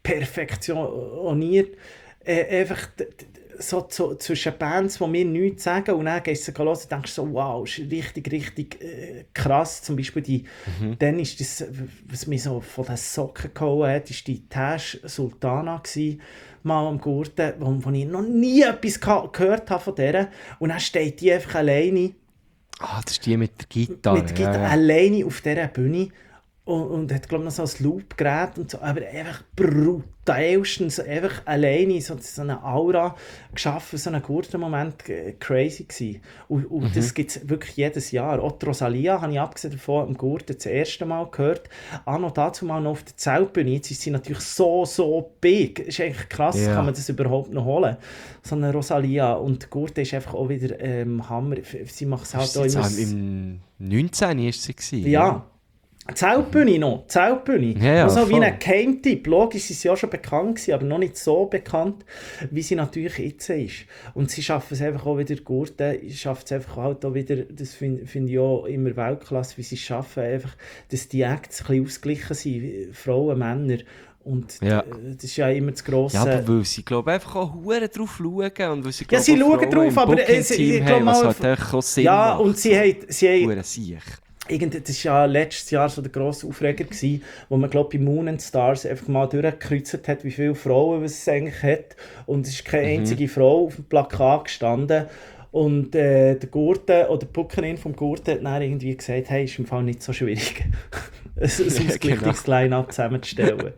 perfektioniert, äh, einfach d- d- so zu, zwischen Bands, die mir nichts sagen, und dann gehst du hören und denkst so, wow, ist richtig, richtig äh, krass. Zum Beispiel die, Mhm. dann ist das, was mich so von den Socken gehauen hat, ist die Tash Sultana gewesen, mal am Gurten, wo, wo ich noch nie etwas geha- gehört habe von der. Und dann steht die einfach alleine, Ah, das ist die mit der Gitarre. mit der Gitarre, ja, ja. alleine auf dieser Bühne. Und, und hat, glaube ich, noch so ein Loop-Gerät und so, aber einfach brutalstens, einfach alleine so, so eine Aura geschaffen, so einen guten Moment, äh, crazy gewesen. Und, und Mhm. das gibt es wirklich jedes Jahr. Auch die Rosalia habe ich abgesehen davon am Gurten das erste Mal gehört. Auch noch dazu mal noch auf der Zeltbühne. Jetzt ist sie natürlich so, so big. Es ist eigentlich krass, Ja. kann man das überhaupt noch holen. So eine Rosalia. Und der Gurten ist einfach auch wieder ähm, Hammer. Sie macht es halt Ist auch jetzt immer... auch Im neunzehn war sie. gewesen, Ja. Zeltbühne noch, Zeltbühne. Ja, ja, also wie voll. ein Geheimtipp. Logisch ist sie ja schon bekannt gewesen, aber noch nicht so bekannt, wie sie natürlich jetzt ist. Und sie schaffen es einfach auch wieder, Gurten schafft es einfach halt auch wieder, das finde find ich auch immer Weltklasse, wie sie es schaffen, einfach, dass die Acts ein bisschen ausgeglichen sind, Frauen, Männer. Und Ja. äh, das ist ja immer das grosse... Ja, aber weil sie, glaube ich, einfach auch hure drauf schauen und weil sie, Ja, glaub, sie auch schauen Frauen drauf, im aber äh, sie- Booking-Team ich glaub haben, was mal- halt einfach auch Sinn ja, macht. und sie haben... Sie haben Hure Siech. Irgend, das war ja letztes Jahr so der grosse Aufreger, gewesen, wo man, glaube bei Moon and Stars einfach mal durchgekreuzt hat, wie viele Frauen es eigentlich hat. Und es ist keine Mhm. einzige Frau auf dem Plakat gestanden. Und äh, der Gurten, oder die Bookerin vom Gurten hat dann irgendwie gesagt, hey, ist im Fall nicht so schwierig, ein, ein Ja, ausgeglichenes Line-Up zusammenzustellen.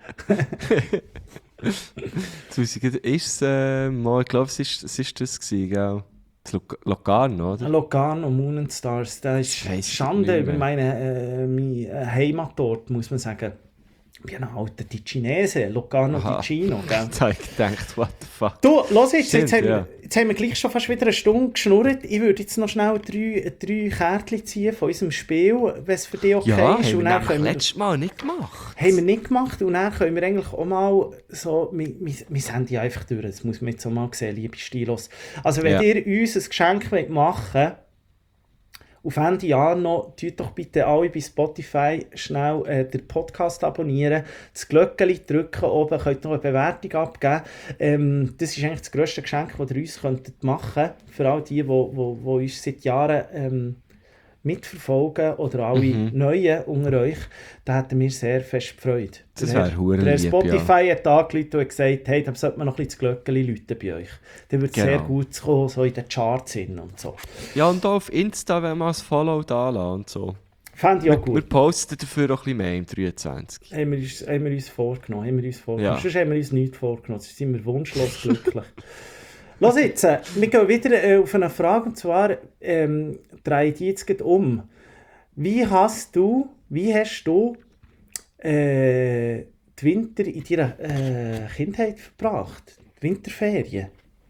zwanzig ist es, äh, mal, ich glaube, es ist, es ist das gewesen, gell? Das Lok- Locarno, oder? Locarno, Moon and Stars, das ist Das weiss ich Schande nicht über mehr. meinen äh, mein, äh, Heimatort, muss man sagen. Ich bin ein alter Ticinese, Locarno Aha. Ticino, gell? Da habe ich gedacht, what the fuck. Du, los jetzt, Stimmt, jetzt, haben ja. wir, jetzt haben wir gleich schon fast wieder eine Stunde geschnurrt. Ich würde jetzt noch schnell drei, drei Kärtchen ziehen von unserem Spiel, wenn es für dich okay Ja, ist. haben wir Und dann nämlich können wir, letztes Mal nicht gemacht. haben wir nicht gemacht. Und dann können wir eigentlich auch mal so, wir, wir, wir senden ja einfach durch, das muss man jetzt auch mal sehen, liebe Stilos. Also wenn Ja. ihr uns ein Geschenk wollt machen wollt, auf Ende Jahr noch, tut doch bitte alle bei Spotify schnell äh, den Podcast abonnieren, das Glöckchen drücken oben, könnt noch eine Bewertung abgeben. Ähm, das ist eigentlich das grösste Geschenk, das ihr uns könntet machen könnt, für all die, die, die, die uns seit Jahren ähm, mitverfolgen oder alle Mhm. Neuen unter euch. Da hätten wir sehr fest Freude. Das Der wäre Herr- hure Der Herr lieb, Spotify hat angerufen und gesagt, hey, da sollte man noch ein bisschen das Glöckchen läuten bei euch. Dann wird es Genau. sehr gut kommen, so in den Charts hin und so. Ja, und auch auf Insta, wenn man ein Follow da lässt und so. Fände ich auch Wir, wir gut. posten dafür auch ein bisschen mehr im dreiundzwanzig. Haben wir, uns, haben wir uns vorgenommen. Haben wir uns vorgenommen. Ja. Sonst haben wir uns nichts vorgenommen. Sonst sind wir wunschlos glücklich. Los jetzt, äh, wir gehen wieder äh, auf eine Frage, und zwar ähm, drehe ich die jetzt gleich um. Wie hast du, wie hast du äh, die Winter in deiner äh, Kindheit verbracht? Die Winterferien?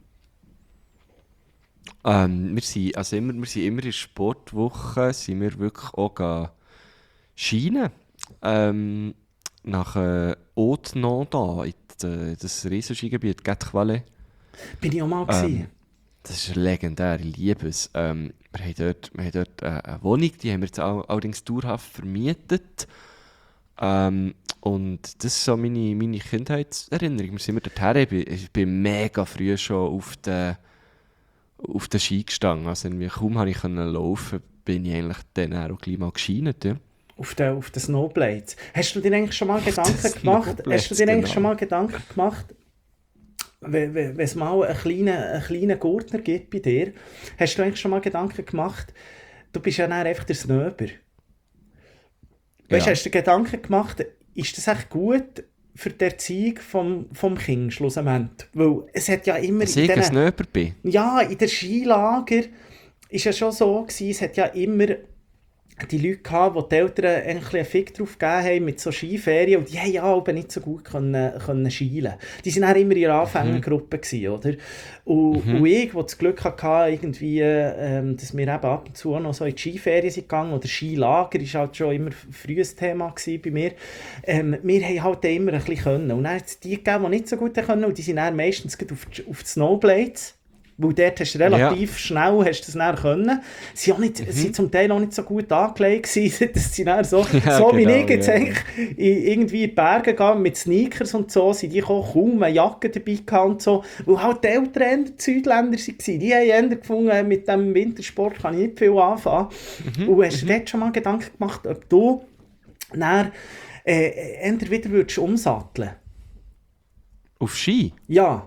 Ähm, wir, sind, also immer, wir sind immer in der Sportwoche, sind wir wirklich auch gegangen Schienen. Ähm, nach äh, Haute-Nanda, in die, das Riesenskigebiet Guetqualet. Bin ich auch mal Ähm, gewesen. Das ist legendär, ich liebe es. Ähm, wir haben dort, wir haben dort äh, eine Wohnung, die haben wir jetzt all, allerdings dauerhaft vermietet. Ähm, und das ist so meine, meine Kindheitserinnerung. Wir sind immer dorthin. Ich bin, ich bin mega früh schon auf den, auf den Ski gestanden. Also irgendwie kaum konnte ich können laufen, bin ich eigentlich dann auch gleich mal geschienen. Ja. Auf den, auf den Snowblades. Hast du dir eigentlich schon mal Gedanken den gemacht? Snowblades, Hast du dir eigentlich genau. schon mal Gedanken gemacht, wenn, wenn, wenn es mal einen kleinen, einen kleinen Gurtner gibt bei dir, hast du eigentlich schon mal Gedanken gemacht, du bist ja dann einfach der Snöber. Weißt, Ja. hast du dir Gedanken gemacht, ist das echt gut für die Erziehung vom, vom Kind schlussendlich? Weil es hat ja immer Dass in ich ein diesen- Snöber bin. ja, in der Skilager ist ja schon so gewesen, es hat ja immer die Leute gehabt, die die Eltern eigentlich ein bisschen einen Fick drauf gegeben haben mit so Skiferien und die haben ja aber nicht so gut können, können schielen. Die waren dann immer in ihrer Anfängergruppe gewesen, oder? Und, Mhm. und ich, der das Glück hatte, irgendwie, ähm, dass wir eben ab und zu noch so in die Skiferien sind gegangen oder Skilager, ist halt schon immer ein frühes Thema gewesen bei mir. Ähm, wir haben halt immer ein bisschen können. Und dann hat es die gegeben, die nicht so gut können und die sind dann meistens gleich auf die, auf die Snowblades. Weil dort hast du relativ ja. schnell hast du das dann können. Sie waren mhm. zum Teil auch nicht so gut angelegt, dass sie dann so, ja, so genau, wie ich jetzt ja. eigentlich irgendwie in die Berge gehen mit Sneakers und so, sind die kaum eine Jacke dabei gehabt und so. Weil halt die Eltern die Südländer waren. Die haben eher gefunden, mit dem Wintersport kann ich nicht viel anfangen. Mhm. Und hast du mhm. dort schon mal Gedanken gemacht, ob du dann äh, eher wieder würdest umsatteln? Auf Ski? Ja.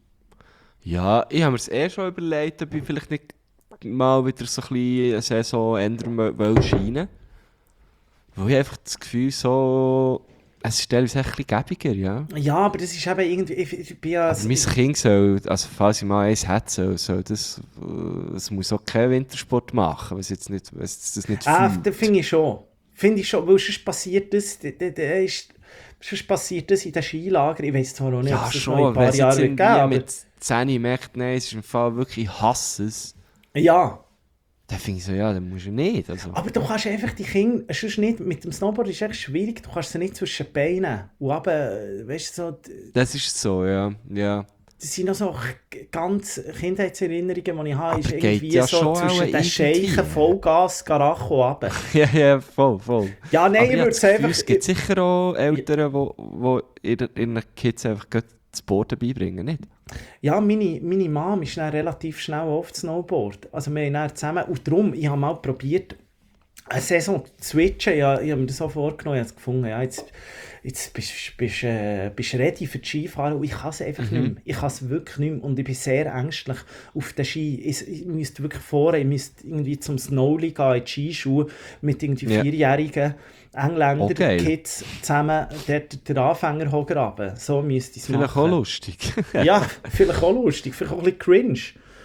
Ja, ich habe mir das eh schon überlegt, ob ich vielleicht nicht mal wieder so ein bisschen eine Saison ändern scheinen. Weil ich einfach das Gefühl so... Es ist teilweise ein bisschen gäbiger, ja. Ja, aber das ist eben irgendwie... Ich, ich bin ja... Aber mein Kind soll, also falls ich mal eins hätte, soll, soll das... Es muss auch keinen Wintersport machen, weil es jetzt nicht, es das nicht ah, das finde ich schon. Finde ich schon, weil sonst passiert das... Der, der, der ist, sonst passiert das in den Skilagern. Ich weiß zwar noch nicht, ja, ob es schon, noch in ein paar Jahren wird geben, aber... mit zehn merkt, nein, es ist im Fall wirklich, ich hasse es. Ja. Dann finde ich so, ja, dann musst du nicht. Also. Aber du kannst einfach die Kinder, sonst nicht, mit dem Snowboard ist es echt schwierig, du kannst sie nicht zwischen die Beine und eben, weißt du, so... Das ist so, ja, ja. Das sind noch so ganz Kindheitserinnerungen, die ich habe, ist geht irgendwie ja so zwischen den Scheichen Vollgas, Garacho runter. ja, ja, voll, voll. Ja, nein, aber ich würde es einfach... Es gibt sicher auch Eltern, die ihren Kids einfach das Boarden beibringen, nicht? Ja, meine, meine Mom ist dann relativ schnell auf das Snowboard. Also wir haben dann zusammen... Und darum, ich habe mal probiert, eine Saison zu switchen. Ja, ich habe mir das so vorgenommen, ich habe gefunden, ja, jetzt, jetzt bist du bist, äh, bist ready für die Skifahren. Und ich kann es einfach mhm. nicht mehr. Ich kann es wirklich nicht mehr. Und ich bin sehr ängstlich auf den Ski. Ich, ich müsste wirklich vorher, ich müsste irgendwie zum Snowli gehen, in die Skischuhe, mit irgendwie ja. vierjährigen Engländer, okay. Kids zusammen dort den Anfänger hochgraben. So müsste ich es machen. Vielleicht auch lustig. Ja, vielleicht auch lustig. Vielleicht auch ein bisschen cringe.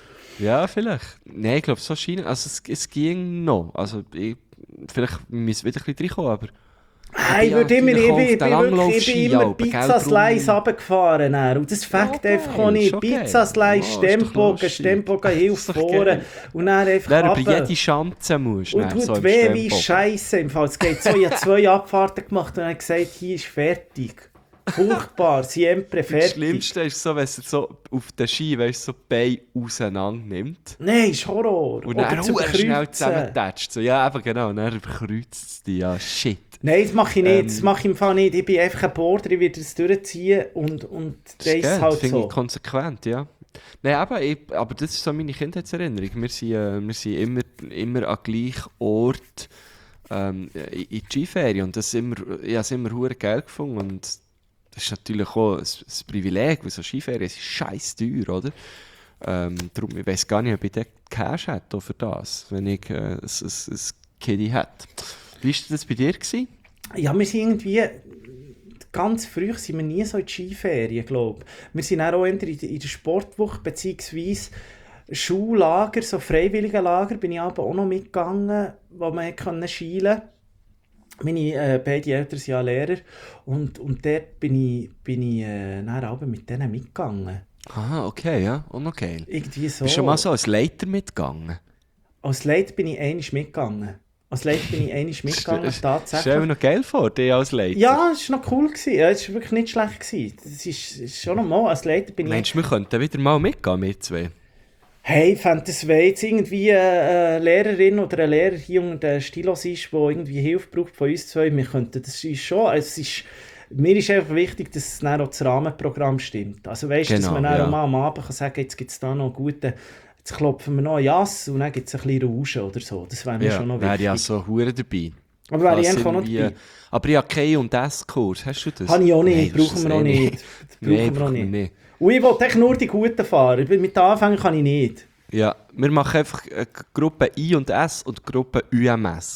Ja, vielleicht. Nein, ich glaube, so scheint also es, es ging noch. Also ich, vielleicht müssen wir wieder ein bisschen reinkommen, aber... Hey, ich, würde immer, ich, bin, ich, bin wirklich, ich bin immer Pizza-Slice runtergefahren. Und das fängt okay, einfach auch nicht. Pizza-Slice, okay. Stemmbogen, Stemmbogen hilft vorne. Und dann einfach Wer runter. über jede Schanze musst. Und tut so weh wie Scheisse im Fall. Es geht so, ich habe zwei Abfahrten gemacht und habe gesagt, hier ist fertig. Furchtbar, siempre fertig. Das Schlimmste ist so, wenn es so auf den Ski, weißt, so die Beine auseinander nimmt. Nein, ist Horror. Und dann schnell zusammentatscht. So, ja, eben genau. Und dann überkreuzt es dich. Ja, shit. Nein, das mache ich nicht. Ähm, das mache ich im Fall nicht. Ich bin einfach ein Border, ich werde das durchziehen und, und das ist halt das finde so. ich konsequent, ja. Nein, aber, ich, aber das ist so meine Kindheitserinnerung. Wir sind, äh, wir sind immer, immer am gleichen Ort ähm, in die Skiferien. Und das immer, ich habe es immer verdammt geil gefunden. Und das ist natürlich auch ein, ein Privileg, weil so Skiferien sind scheiß teuer, oder? Ähm, darum, ich weiss gar nicht, ob ich den Cash hätte für das, wenn ich äh, ein, ein, ein Kiddie hätte. Wie war das bei dir gewesen? Ja, wir sind irgendwie... Ganz früh sind wir nie so in die Skiferien, glaube ich. Wir sind auch in der, in der Sportwoche, beziehungsweise Schullager, so freiwillige Lager, bin ich aber auch noch mitgegangen, wo man konnte schielen. Meine äh, beiden Eltern sind ja Lehrer und, und dort bin ich, bin ich äh, dann auch mit denen mitgegangen. Ah, okay, ja, auch noch geil. Irgendwie so. Bist du schon mal so als Leiter mitgegangen? Als Leiter bin ich einmal mitgegangen. Als Leiter bin ich einmal mitgegangen, tatsächlich. Stell mir noch geil vor, dich als Leiter. Ja, es war noch cool. Gewesen. Ja, es war wirklich nicht schlecht. Gewesen. Das ist, ist schon noch mal, als Leiter bin ich... Meinst du, wir könnten wieder mal mitgehen mit zwei? Hey, fände das, wenn jetzt irgendwie eine Lehrerin oder ein Lehrer hier unter den Stilos ist, der irgendwie Hilfe braucht von uns zwei, wir könnten das ist schon... Also es ist, mir ist einfach wichtig, dass dann auch das Rahmenprogramm stimmt. Also weißt du, genau, dass man dann ja. auch mal am Abend kann sagen, jetzt gibt es da noch einen guten... Jetzt klopfen wir noch ein Jass und dann gibt es ein bisschen Rauschen oder so. Das wäre mir ja, schon noch wichtig. Wäre ja so hure dabei. Aber wäre ich eigentlich auch noch dabei. Aber ich habe K und S-Kurs. Hast du das? Habe ich auch nicht. Nein, brauchen wir auch nicht. Das brauchen Nein, wir auch nicht. nicht. Und ich will echt nur die Guten fahren. Mit den Anfängen kann ich nicht. Ja, wir machen einfach äh, Gruppe I und S und Gruppe U M S.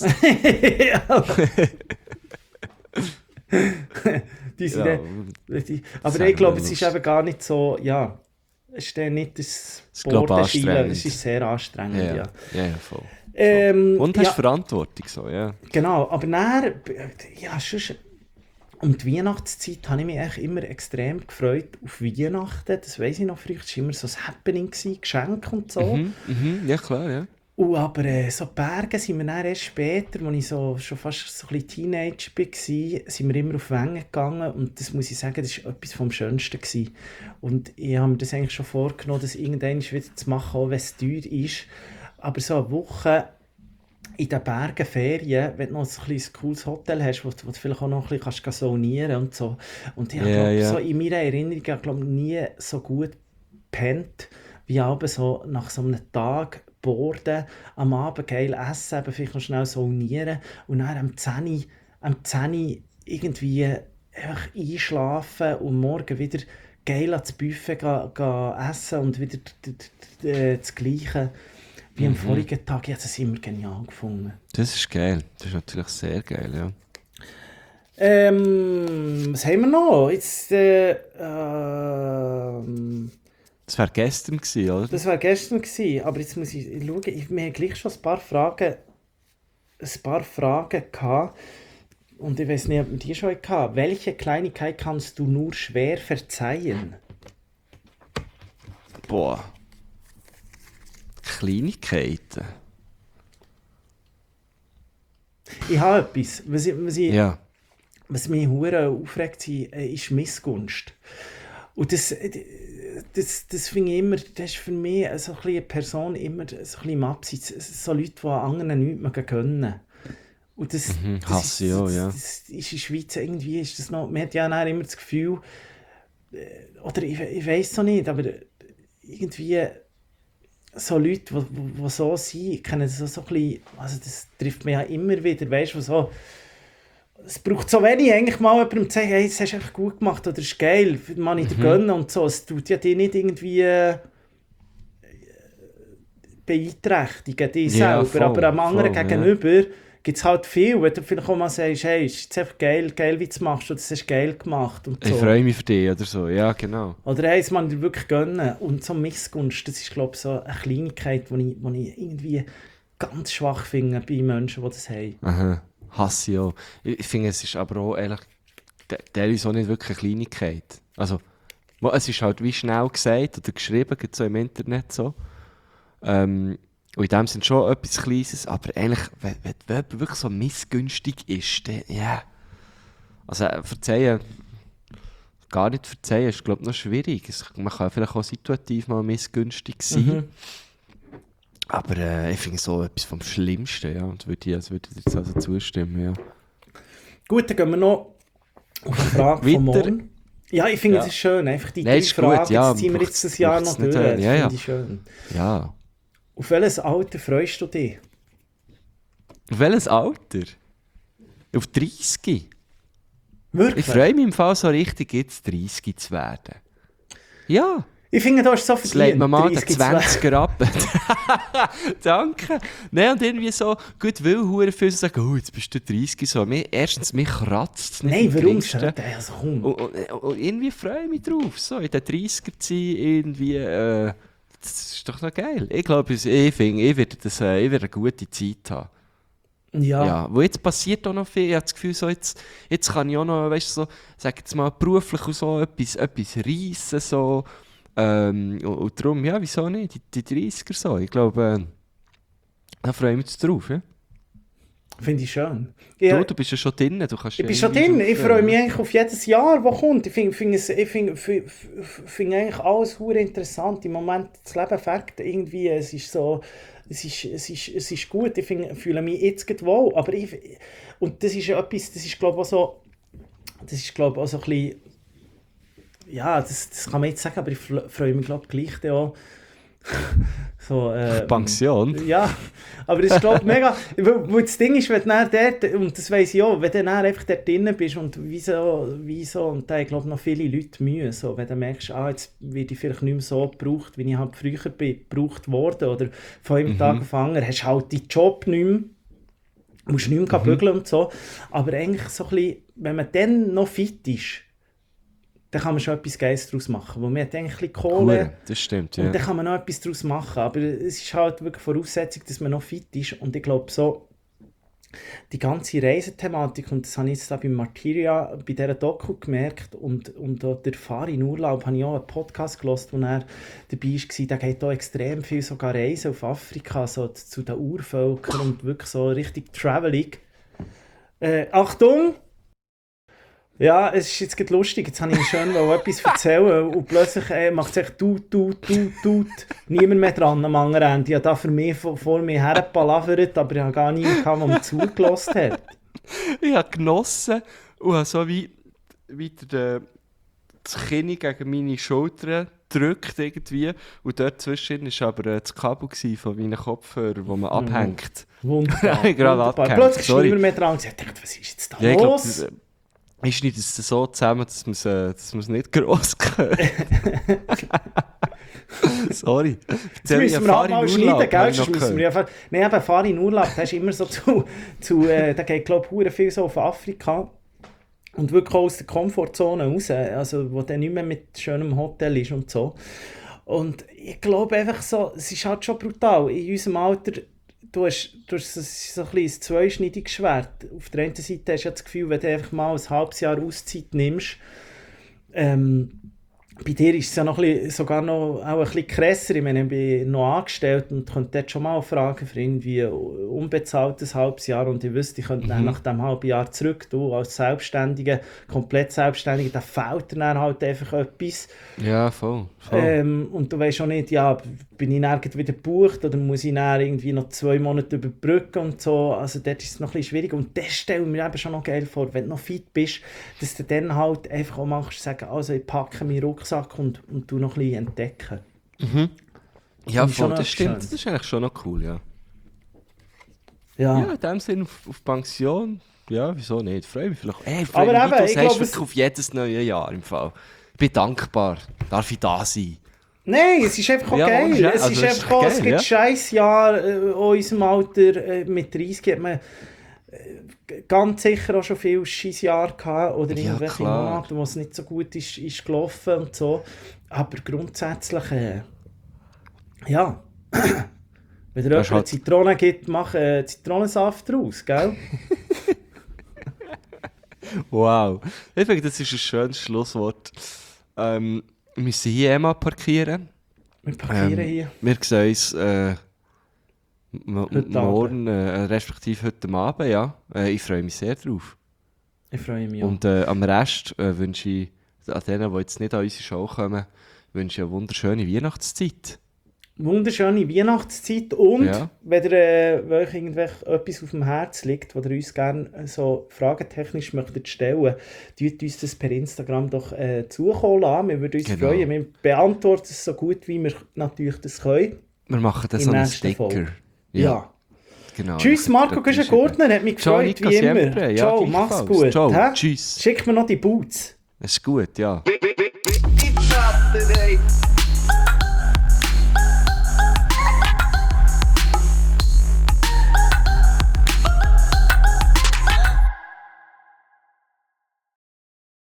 die sind ja, dann, die, aber ich glaube, es ist eben gar nicht so... Ja, es ist nicht das Bordenschielen, es ist sehr anstrengend. Ja, ja, ja, ja voll. Ähm, und hast ja, Verantwortung, so, ja. Genau, aber dann, ja, sonst, um die Weihnachtszeit habe ich mich eigentlich immer extrem gefreut auf Weihnachten. Das weiss ich noch früher, es war immer so ein Happening, gewesen, Geschenke und so. Mhm, mhm, ja, klar, ja. Und aber äh, so Berge sind wir dann erst später, als ich so, schon fast so ein bisschen Teenager war, sind wir immer auf Wengen gegangen und das muss ich sagen, das war etwas vom Schönsten gewesen. Und ich habe mir das eigentlich schon vorgenommen, das irgendwann wieder zu machen, auch wenn es teuer ist. Aber so eine Woche in den Bergen Ferien, wenn du noch so ein kleines cooles Hotel hast, wo, wo du vielleicht auch noch ein bisschen kannst saunieren und so. Und ich Ja, glaube, ja. so in meiner Erinnerung, ich glaube nie so gut gepennt, wie abends so nach so einem Tag Borden, am Abend geil essen, eben vielleicht noch schnell saunieren und dann am zehn Uhr, am zehn Uhr irgendwie einfach einschlafen und morgen wieder geil ans Buffet gehen, gehen essen und wieder d- d- d- äh, das Gleiche wie am vorigen Tag. Ich habe das immer genial gefunden. Das ist geil. Das ist natürlich sehr geil, ja. Ähm, was haben wir noch? Jetzt, äh, ähm, Das wäre gestern gewesen, oder? das war gestern gewesen, aber jetzt muss ich schauen, ich, wir haben gleich schon ein paar Fragen, ein paar Fragen gehabt und ich weiß nicht, ob wir die schon hatten. Welche Kleinigkeit kannst du nur schwer verzeihen? Boah. Kleinigkeiten. Ich habe etwas, was, ich, was, ich, Ja. was mich hure aufregt, äh, ist Missgunst. Und das, äh, das, das finde ich immer, das ist für mich so ein bisschen eine Person immer so ein bisschen im Abseits, so Leute, die anderen nichts mehr gönnen. Und das, Mhm, das, hasse ich ist, auch, das, ja. das ist in der Schweiz irgendwie, ist das noch, man hat ja dann immer das Gefühl, äh, oder ich, ich weiß es noch nicht, aber irgendwie so Leute, die, die, die so sind, kennen das so, so ein bisschen, also das trifft mich ja immer wieder, weißt du, so, es braucht so wenig, eigentlich mal jemandem zu sagen, hey, das hast du echt gut gemacht oder das ist geil, man ich dir gönnen und so. Es tut ja dich nicht irgendwie äh, beeinträchtigen, dich Ja, selber, voll, aber am anderen voll, gegenüber gibt es halt viel, wenn du vielleicht auch mal sagst, hey, es ist jetzt einfach geil, geil, wie du es machst, oder das hast du geil gemacht und so. Ich freue mich für dich oder so. Ja, genau. Oder hey, es man dir wirklich gönnen. Und so Missgunst, das ist, glaube ich, so eine Kleinigkeit, die ich, die ich irgendwie ganz schwach finde bei Menschen, die das haben. Aha. Hasse ich auch. Ich ich finde, es ist aber auch ehrlich, der, der ist auch nicht wirklich eine Kleinigkeit. Also, wo- es ist halt wie schnell gesagt oder geschrieben, gibt so im Internet so. Ähm, und in dem sind schon etwas Kleines, aber eigentlich, wenn, wenn wenn jemand wirklich so missgünstig ist, dann, ja. Also, äh, verzeihen, gar nicht verzeihen, ist, glaube ich, noch schwierig. Es, man kann vielleicht auch situativ mal missgünstig sein. Mhm. Aber äh, ich finde so etwas vom Schlimmsten, ja. Und würde ich, also würde ich jetzt also zustimmen, ja. Gut, dann gehen wir noch auf die Frage von Weiter. morgen. Ja, ich finde Ja. es ist schön, einfach die Nein, drei ist gut, Fragen, ja, jetzt ziehen wir braucht's- jetzt das Jahr braucht's noch nicht durch, hören. das Ja, finde ja. ich schön. Ja. Auf welches Alter freust du dich? Auf welches Alter? Auf dreißig. Wirklich? Ich freue mich im Fall so richtig, jetzt dreißig zu werden. Ja. Ich finde, du hast so Jetzt legt verdient. man mal den dreißig, zwanziger ab. Danke. Nein, und irgendwie so, gut, will hure viel sagen, oh, jetzt bist du dreißig. So. Mir, erstens, mich kratzt es nicht Nein, im warum geringsten. sollte er? Also komm. Und, und, und irgendwie freue ich mich drauf, so in den dreißiger zu sein, irgendwie, äh, das ist doch noch geil. Ich glaube, ich, ich finde, ich werde das, äh, ich werde eine gute Zeit haben. Ja. Ja, wo jetzt passiert auch noch viel, ich habe das Gefühl, so jetzt, jetzt kann ich auch noch, weißt du, so, sag jetzt mal, beruflich und so etwas, etwas reissen, so, ähm, und, und darum, ja, wieso nicht, die, die dreißiger so, ich glaube, äh, da freue ich mich jetzt drauf, ja. Finde ich schön. Ja, Du, du bist ja schon drin, du kannst ich ja bin schon irgendwie drin. Ich drauf freue freuen. mich eigentlich auf jedes Jahr, das kommt. Ich finde find es- ich find, find, find eigentlich alles hure interessant. Im Moment das Leben fängt irgendwie, es ist so, es ist, es ist, es ist gut. Ich find, fühle mich jetzt gerade wohl. Aber ich, und das ist ja etwas, das ist glaube ich auch so, das ist glaube ich auch so ein bisschen, ja, das, das kann man jetzt sagen, aber ich fl- freue mich glaube ich gleich dann auch. so, äh, Pension? Ja, aber das ist glaube ich mega, weil, weil das Ding ist, wenn du dann dort, und das weiss ich auch, wenn du dann einfach dort drinnen bist und wieso, wieso, und da glaube ich noch viele Leute Mühe, so, wenn du merkst, ah, jetzt werde ich vielleicht nicht mehr so gebraucht, wie ich halt früher bin, gebraucht worden, oder von einem Tag auf den anderen, hast du halt deinen Job nicht mehr, musst nicht mehr bügeln und so, aber eigentlich so ein bisschen, wenn man dann noch fit ist, dann kann man schon etwas Geiles daraus machen, weil man hat eigentlich ein bisschen Kohle, Cool, das stimmt, ja. und dann kann man noch etwas daraus machen. Aber es ist halt wirklich Voraussetzung, dass man noch fit ist. Und ich glaube, so die ganze Reisethematik, und das habe ich jetzt da bei Martyria, bei dieser Doku gemerkt, und, und auch der Farin Urlaub, habe ich auch einen Podcast gehört, wo er dabei war, der geht auch extrem viel sogar Reisen auf Afrika, so zu den Urvölkern und wirklich so richtig Traveling. Äh, Achtung! Ja, es ist jetzt gerade lustig, jetzt habe ich schön etwas erzählen und plötzlich äh, macht es echt tut, tut, tut, tut, niemand mehr dran am anderen Ende. Ich habe da für mich vor, vor mir hergepalavert, aber ich habe gar niemanden gehabt, der mir zugelassen hat. Ich habe genossen und habe so wie, wie der, das Kinn gegen meine Schulter gedrückt irgendwie. Und dort zwischen war aber äh, das Kabel von meinen Kopfhörern, wo man Mhm. abhängt. Wunderbar, Ich gerade wunderbar. abgehängt, Plötzlich ist sorry. niemand mehr dran. Ich dachte, was ist jetzt da Ja, ich glaub, los? das, äh, ich schneide es so zusammen, dass man es äh, dass man es nicht gross hört. Sorry. Jetzt müssen wir halt mal schneiden, gell? Sonst müssen wir einfach... Nein, eben, Farin in Urlaub, der ist immer so zu... zu äh, der geht, glaube ich, viel so auf Afrika. Und wirklich auch aus der Komfortzone raus. Also, wo der nicht mehr mit schönem Hotel ist und so. Und ich glaube einfach so, es ist halt schon brutal. In unserem Alter, du hast, du hast so, so ein, ein zweischneidiges Schwert. Auf der einen Seite hast du ja das Gefühl, wenn du einfach mal ein halbes Jahr Auszeit nimmst, ähm, bei dir ist es ja noch ein bisschen, sogar noch auch ein bisschen krasser. Ich meine, ich bin noch angestellt und könnte dort schon mal fragen für irgendwie unbezahltes halbes Jahr. Und ich wüsste, ich könnte dann nach diesem halben Jahr zurück, du als Selbstständiger, komplett Selbstständiger, da fehlt dir dann halt einfach etwas. Ja, voll. voll. Ähm, und du weißt auch nicht, ja, bin ich dann wieder gebucht oder muss ich dann irgendwie noch zwei Monate überbrücken und so. Also dort ist es noch ein bisschen schwierig. Und das stelle ich mir eben schon noch geil vor, wenn du noch fit bist, dass du dann halt einfach auch machst, sagen, also ich packe meinen Rucksack und, und tu noch ein bisschen entdecken. Mhm. Ja, Finde ich schon voll, das noch stimmt. schön. Das ist eigentlich schon noch cool, ja. Ja. Ja, in dem Sinne auf, auf Pension, ja, wieso nicht? Freue mich vielleicht. Ey, freue Aber mich, eben, wie du ich sagst, glaube, wirklich es- auf jedes neue Jahr im Fall. Ich bin dankbar. Darf ich da sein? Nein, es ist einfach auch Ja, geil. ohne Scheiß. Es Also, ist es ist einfach auch, es geil, gibt ja. scheiß Jahre äh, in unserem Alter. Äh, mit dreißig hat man äh, ganz sicher auch schon viele Scheissjahre gehabt. Oder Ja, irgendwelche klar. Monate, wo es nicht so gut ist, ist gelaufen und so. Aber grundsätzlich, äh, ja. Wenn dir Das jemand ist eine halt- Zitrone gibt, mach äh, Zitronensaft draus, gell? Wow. Ich finde, das ist ein schönes Schlusswort. Ähm, wir müssen hier eh mal parkieren. Wir parkieren Ähm, hier. Wir sehen uns äh, m- Heute morgen, äh, respektive heute Abend, ja. Äh, ich freue mich sehr drauf. Ich freue mich auch. Und äh, am Rest äh, wünsche ich, an denen, die jetzt nicht an unsere Show kommen, wünsche ich eine wunderschöne Weihnachtszeit. Wunderschöne Weihnachtszeit und Ja. wenn ihr äh, euch irgendwelch etwas auf dem Herz liegt, was ihr uns gerne äh, so fragentechnisch möchtet stellen, tut uns das per Instagram doch äh, zukommen lassen. Wir würden uns Genau. freuen. Wir beantworten es so gut, wie wir natürlich das können. Wir machen dann In so einen nächster Sticker. Folge. Ja, Ja. genau. Tschüss Marco Das ist Güschen-Gurtner, hat mich Ciao, gefreut, Nico wie immer. Siempre. Ja, Ciao, mach's gleichfalls. gut. Ciao, hä? tschüss. Schick mir noch die Boots. Das ist gut, ja. It's Saturday.